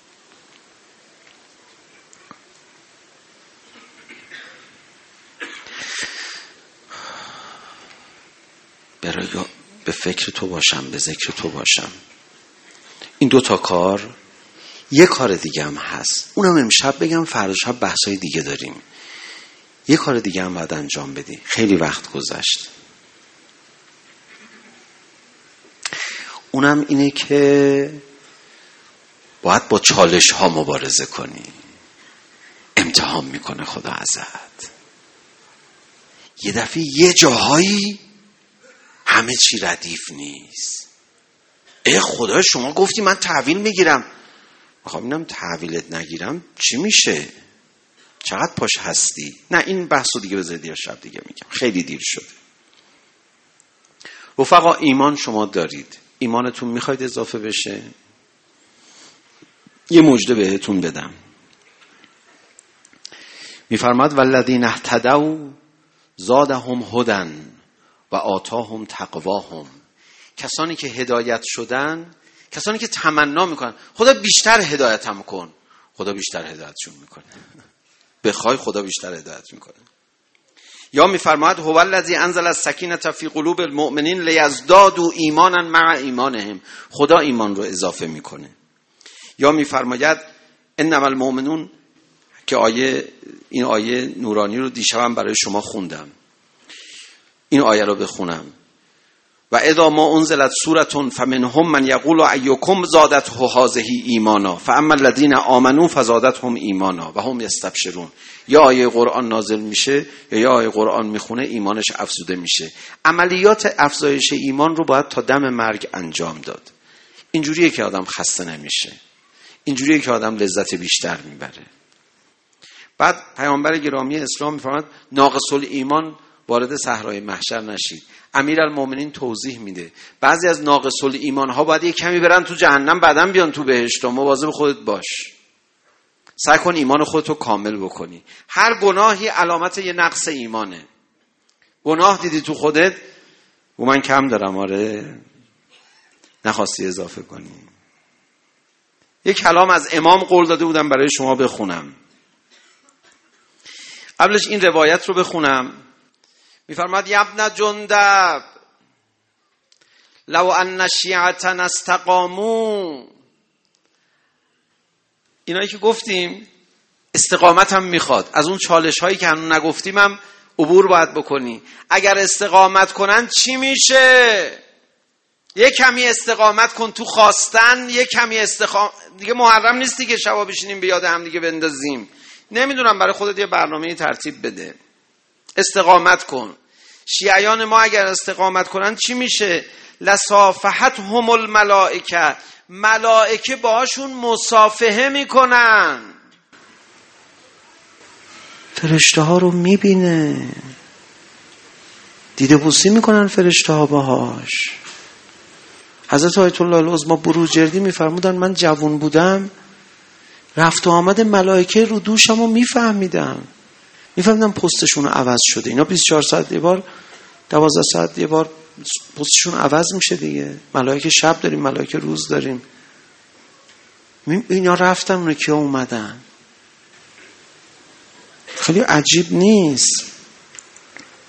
برای به فکر تو باشم، به ذکر تو باشم. این 2 تا کار. یه کار دیگه هم هست، اونم امشب بگم، فردا شب بحثای دیگه داریم. یه کار دیگه هم باید انجام بدی. خیلی وقت گذشت. اونم اینه که باید با چالش ها مبارزه کنی. امتحان میکنه خدا ازت. یه دفعه یه جاهایی همه چی ردیف نیست. ای خدا شما گفتی من تحویل میگیرم. میخوام اینم تحویلت نگیرم چی میشه؟ چقدر پاش هستی؟ نه این بحثو دیگه بذارید یا شب دیگه میگم، خیلی دیر شده. رفقا ایمان شما دارید، ایمانتون میخواید اضافه بشه؟ یه مژده بهتون بدم. میفرماد والذین اهتدوا زادهم هدی و آتاهم تقواهم. کسانی که هدایت شدن، کسانی که تمنا میکنن خدا بیشتر هدایتم کن، خدا بیشتر هدایتشون میکنه. بخوای خدا بیشتر هدایت میکنه. یا میفرماید هو الذی انزل السکینة فی قلوب المؤمنین لیزدادوا ایمانا مع ایمانهم. خدا ایمان رو اضافه میکنه. یا میفرماید انما المؤمنون، که این آیه نورانی رو دیشبم برای شما خوندم. این آیه رو بخونم. و اذا ما انزلت سوره فمنهم من یقول ایکم زادته هذه ایمانا فاما الذين آمنوا فزادتهم ایمانا و هم یستبشرون. یا آیه قرآن نازل میشه یا آیه قرآن میخونه ایمانش افزوده میشه. عملیات افزایش ایمان رو باید تا دم مرگ انجام داد. اینجوریه که آدم خسته نمیشه، اینجوریه که آدم لذت بیشتر میبره. بعد پیامبر گرامی اسلام میفرماد ناقص الایمان وارد صحرای محشر نشید. امیرالمومنین توضیح میده بعضی از ناقص الایمان ها باید یک کمی برن تو جهنم بعدن بیان تو بهشت. مواظب خودت باش، سعی کن ایمان خودتو کامل بکنی. هر گناهی علامت یه نقص ایمانه. گناه دیدی تو خودت و من کم دارم، آره نخواستی اضافه کنی. یک کلام از امام قول داده بودم برای شما بخونم. قبلش این روایت رو بخونم. میفرماد یبن جندب لو ان شیعة استقاموا. اینایی که گفتیم استقامت هم میخواد. از اون چالش هایی که هنوز نگفتیم هم عبور باید بکنی. اگر استقامت کنن چی میشه؟ یک کمی استقامت کن تو خواستن، یک کمی دیگه محرم نیستی که شبا بشینیم به یاد هم دیگه بندازیم. نمیدونم برای خودت یه برنامه‌ای ترتیب بده. استقامت کن. شیعیان ما اگر استقامت کنن چی میشه؟ لصافحتهم الملائکه. ملائکه باهاشون مصافحه میکنن. فرشته ها رو میبینه، دیده بوسی میکنن فرشته ها باهاش. حضرت آیت الله العظمی بروجردی میفرمودن من جوان بودم رفت و آمد ملائکه رو دوشم رو میفهمیدم پستشون رو عوض شده. اینا 24 ساعت یه بار 12 ساعت یه بار پستشون عوض میشه دیگه. ملائکه شب داریم، ملائکه روز داریم. اینا رفتن اون که اومدن. خیلی عجیب نیست.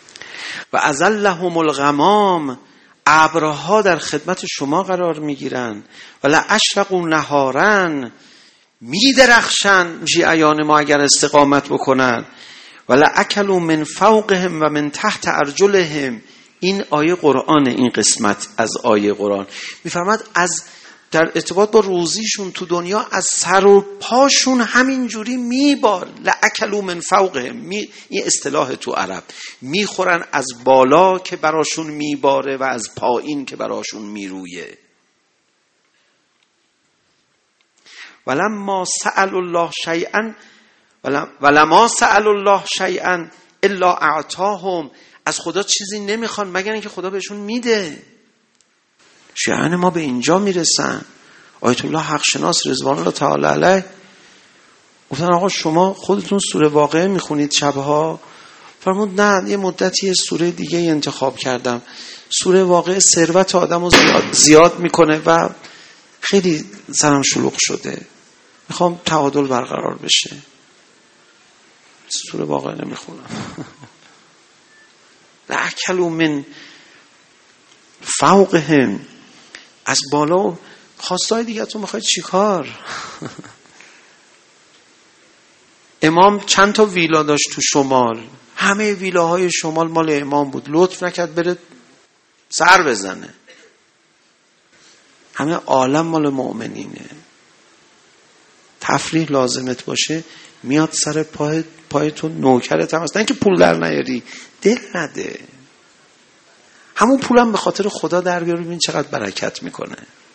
و اذلهم الغمام، ابرها در خدمت شما قرار میگیرن. ولا اشرقوا نهارا، میدرخشن ژیعیان ما اگر استقامت بکنن. ولا اکلوا من فوقهم و من تحت ارجلهم. این آیه قرآن، این قسمت از آیه قرآن میفرماد از در ارتباط با روزیشون تو دنیا از سر و پاشون همینجوری میبار. لأکلوا من فوقهم، این اصطلاح تو عرب، میخورن از بالا که براشون میباره و از پایین که براشون میرویه. ولما سأل الله شیئا ولما سأل الله شیئا الا اعطاهم. از خدا چیزی نمیخوان مگر اینکه خدا بهشون میده. شیعان ما به اینجا میرسن. آیت الله حق شناس رضوان الله تعالی علیه گفتن آقا شما خودتون سوره واقعه میخونید شبها؟ فرمود نه، یه مدتی سوره دیگه انتخاب کردم. سوره واقعه ثروت آدمو زیاد میکنه و خیلی سرم شلوغ شده، میخوام تعادل برقرار بشه. سوره واقعه نمیخونم. لأکلوا من فوقهم، از بالا. خواستای دیگه تو میخواید چی کار؟ امام چند تا ویلا داشت تو شمال، همه ویلاهای شمال مال امام بود. لطف نکرد بره سر بزنه. همه عالم مال مؤمنینه. تفریح لازمت باشه میاد سر پایتون، نوکرت هم هست. نه که پول در نیاری، دل نده. همون پولم به خاطر خدا در بیار، ببین چقدر برکت میکنه.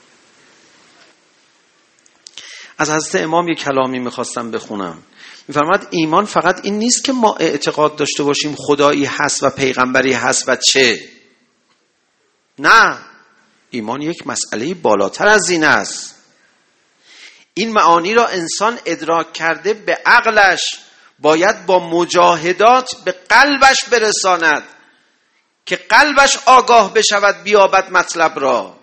از حضرت امام یک کلامی میخواستم بخونم. میفرماد ایمان فقط این نیست که ما اعتقاد داشته باشیم خدایی هست و پیغمبری هست و چه. نه، ایمان یک مسئله بالاتر از این است. این معانی را انسان ادراک کرده به عقلش باید با مجاهدات به قلبش برساند که قلبش آگاه بشود بیابد مطلب را.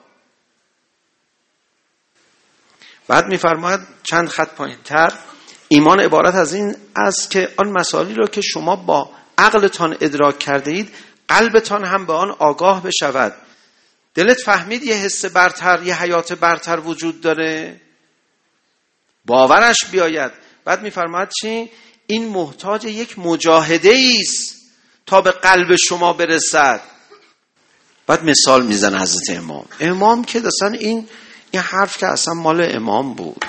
بعد میفرماید چند خط پایین‌تر، ایمان عبارت از این است که آن مسائلی را که شما با عقلتان ادراک کرده اید قلبتان هم به آن آگاه بشود. دلت فهمید یه حس برتر، یه حیات برتر وجود داره، باورش بیاید. بعد میفرماید چی؟ این محتاج یک مجاهده است تا به قلب شما برسد. بعد مثال میزنه حضرت امام که اصلا این حرف که اصلا مال امام بود.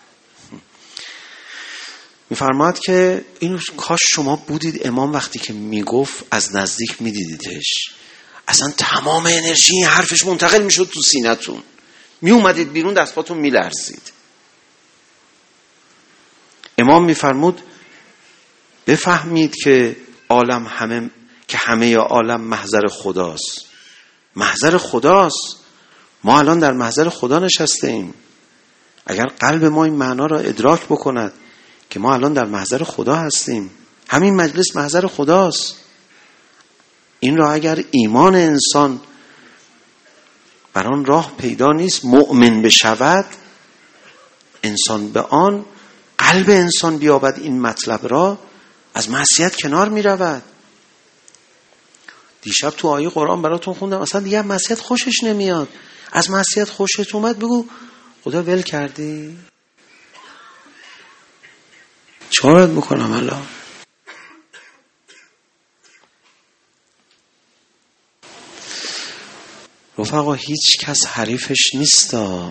میفرماد که اینو کاش شما بودید امام وقتی که میگفت از نزدیک میدیدیدش، اصلا تمام انرژی این حرفش منتقل میشد تو سینه‌تون، میومدید بیرون دستاتون میلرزید. امام میفرمود بفهمید که همه عالم محضر خداست. محضر خداست. ما الان در محضر خدا نشسته ایم. اگر قلب ما این معنا را ادراک بکند که ما الان در محضر خدا هستیم، همین مجلس محضر خداست. این را اگر ایمان انسان بر آن راه پیدا نیست مؤمن بشود، انسان به آن قلب انسان بیابد این مطلب را، از معصیت کنار می رود. دیشب تو آیه قرآن براتون خوندم اصلا دیگه معصیت خوشش نمیاد. از معصیت خوشت اومد بگو خدا ول کردی؟ چه باید بکنم الان؟ رفقا هیچ کس حریفش نیستا.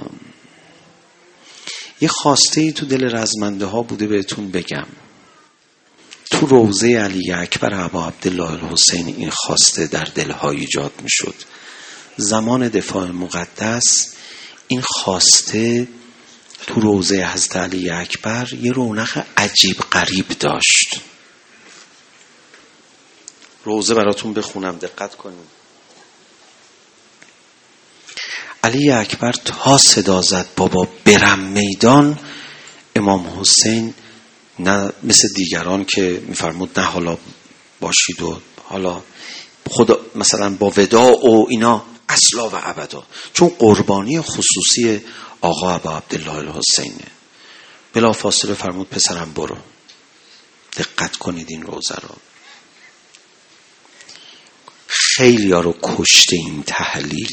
یه خواسته ای تو دل رزمنده ها بوده بهتون بگم. تو روضه علی اکبر ابا عبدالله الحسین این خواسته در دلها ایجاد می شد. زمان دفاع مقدس این خواسته تو روضه حضرت علی اکبر یه رونق عجیب غریب داشت. روضه براتون بخونم، دقت کنید. علی اکبر تا صدا زد بابا برم میدان، امام حسین نه مثل دیگران که میفرمود نه حالا باشید و حالا خدا مثلا با وداع و اینا، اصلا و ابدا، چون قربانی خصوصی آقا ابا عبدالله الحسینه. بلا فاصله فرمود پسرم برو. دقت کنید این روزه رو. خیلی ها رو کشته این تحلیل.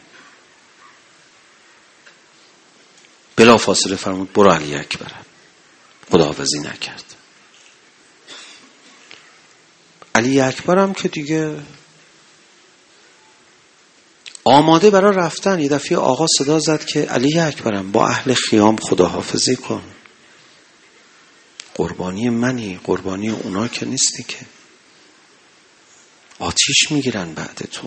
بلا فاصله فرمود برو علی اکبر. خداحافظی نکرد. علی اکبر هم که دیگه آماده برای رفتن، یه دفعه آقا صدا زد که علی اکبرم با اهل خیام خداحافظی کن، قربانی منی، قربانی اونا که نیستی که آتیش میگیرن بعد تو.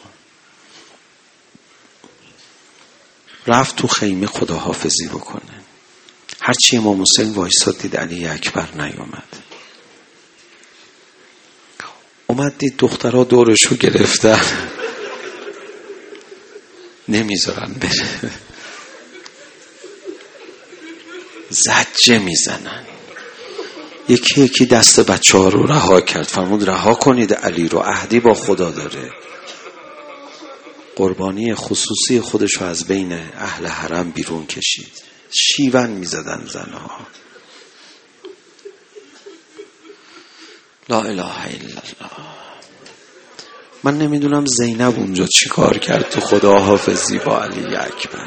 رفت تو خیمه خداحافظی بکنه. هرچی امام حسین وایساد دید علی اکبر نیومد. اومد دید دخترها دورشو گرفتن نمیذارن بره، زجه میزنن. یکی دست بچه ها رو رها کرد، فرمود رها کنید علی رو، عهدی با خدا داره. قربانی خصوصی خودش رو از بین اهل حرم بیرون کشید. شیون میزدن زنها. لا اله الا الله. من نمیدونم زینب اونجا چی کار کرد تو خداحافظی با علی اکبر.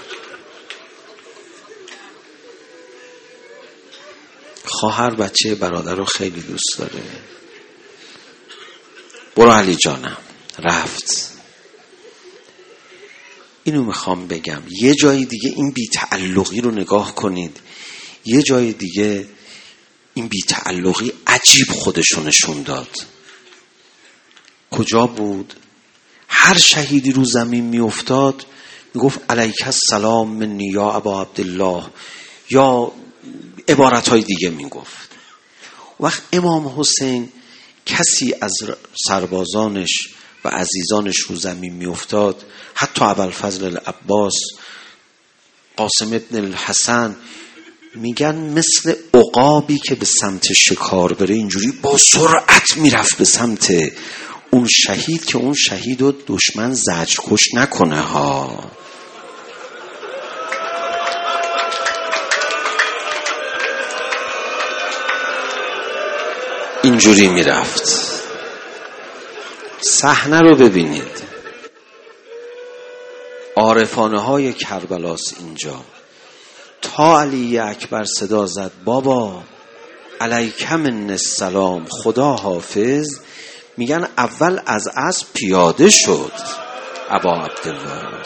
خواهر بچه برادر رو خیلی دوست داره. برو علی جانم. رفت. اینو میخوام بگم، یه جای دیگه این بی‌تعلقی رو نگاه کنید، یه جای دیگه این بی‌تعلقی عجیب خودشو نشون داد. کجا بود؟ هر شهیدی رو زمین میافتاد میگفت علیک السلام منی یا ابا عبدالله، یا عبارتهای دیگه میگفت. وقت امام حسین کسی از سربازانش و عزیزانش رو زمین میافتاد، حتی ابوالفضل العباس، قاسم ابن الحسن، میگن مثل عقابی که به سمت شکار بره اینجوری با سرعت میرفت به سمت اون شهید که اون شهید رو دشمن زجرکش نکنه ها. اینجوری میرفت. صحنه رو ببینید. عارفانه های کربلاس اینجا. تا علی اکبر صدا زد بابا علیک من السلام خدا حافظ، میگن اول از اسب پیاده شد ابا عبدالله.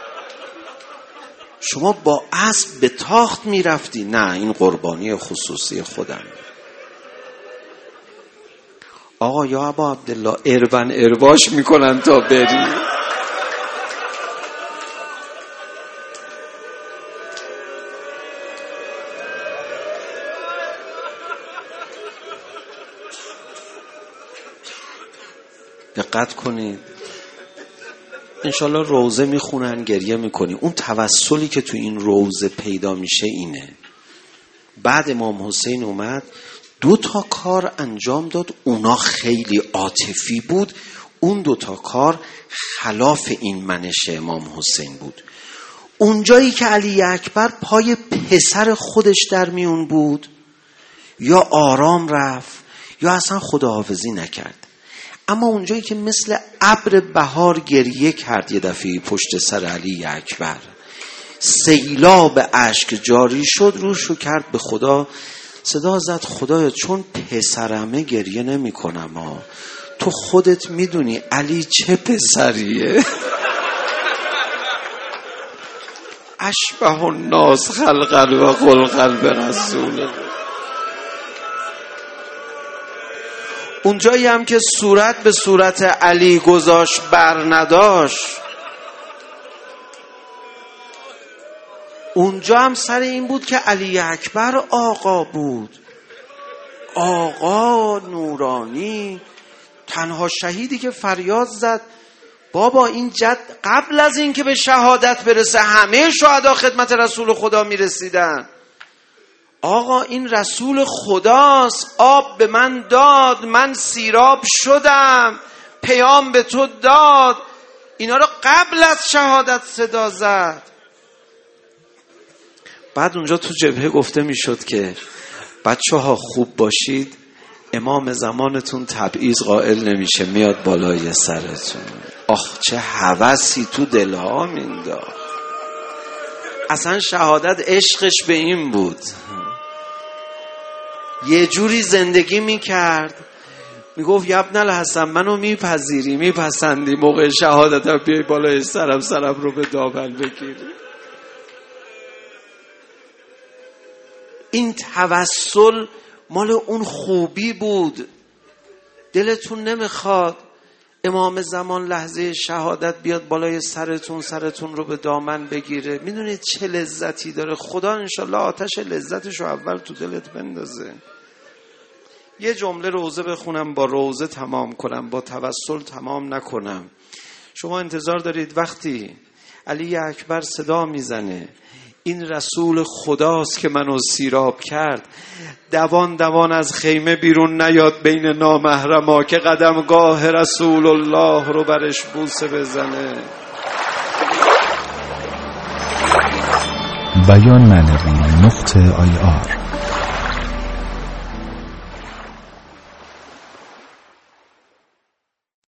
شما با اسب به تاخت میرفتی؟ نه، این قربانی خصوصی خودم. آقا یا ابا عبدالله اربن ارباش میکنن تا بری. دقت کنید. انشالله روزه میخونن گریه میکنی. اون توسلی که تو این روزه پیدا میشه اینه. بعد امام حسین اومد 2 کار انجام داد، اونا خیلی عاطفی بود. اون 2 کار خلاف این منش امام حسین بود. اونجایی که علی اکبر پای پسر خودش در میون بود، یا آرام رفت یا اصلا خداحافظی نکرد. اما اونجایی که مثل ابر بهار گریه کرد یه دفعه پشت سر علی اکبر، سیلاب اشک جاری شد، روشو کرد به خدا، صدا زد خدایا چون پسرمه گریه نمی کنم تو خودت میدونی علی چه پسریه. اشبه الناس خلقا و خلقا برسول. اونجایی هم که صورت به صورت علی گذاشت بر نداشت، اونجا هم سر این بود که علی اکبر آقا بود، آقا نورانی، تنها شهیدی که فریاد زد بابا این جد قبل از این که به شهادت برسه همه شهدا خدمت رسول خدا میرسیدن. آقا این رسول خداست، آب به من داد، من سیراب شدم، پیام به تو داد. اینا رو قبل از شهادت صدا زد. بعد اونجا تو جبهه گفته میشد که بچه ها خوب باشید، امام زمانتون تبعیض قائل نمیشه، میاد بالای سرتون. آخ چه هوسی تو دلها مینداخت. اصلا شهادت عشقش به این بود، یه جوری زندگی میکرد، میگفت یبن الحسن منو میپذیری، میپسندی، موقع شهادتم بیای بالای سرم رو به دامن بگیری. این توسل مال اون خوبی بود. دلتون نمیخواد امام زمان لحظه شهادت بیاد بالای سرتون رو به دامن بگیره؟ میدونید چه لذتی داره؟ خدا انشالله آتش لذتش رو اول تو دلت بندازه. یه جمله روزه بخونم، با روزه تمام کنم، با توسل تمام نکنم. شما انتظار دارید وقتی علی اکبر صدا میزنه این رسول خداست که منو سیراب کرد، دوان دوان از خیمه بیرون نیاد بین نامحرما که قدمگاه رسول الله رو برش بوسه بزنه. بیان معنوی .ir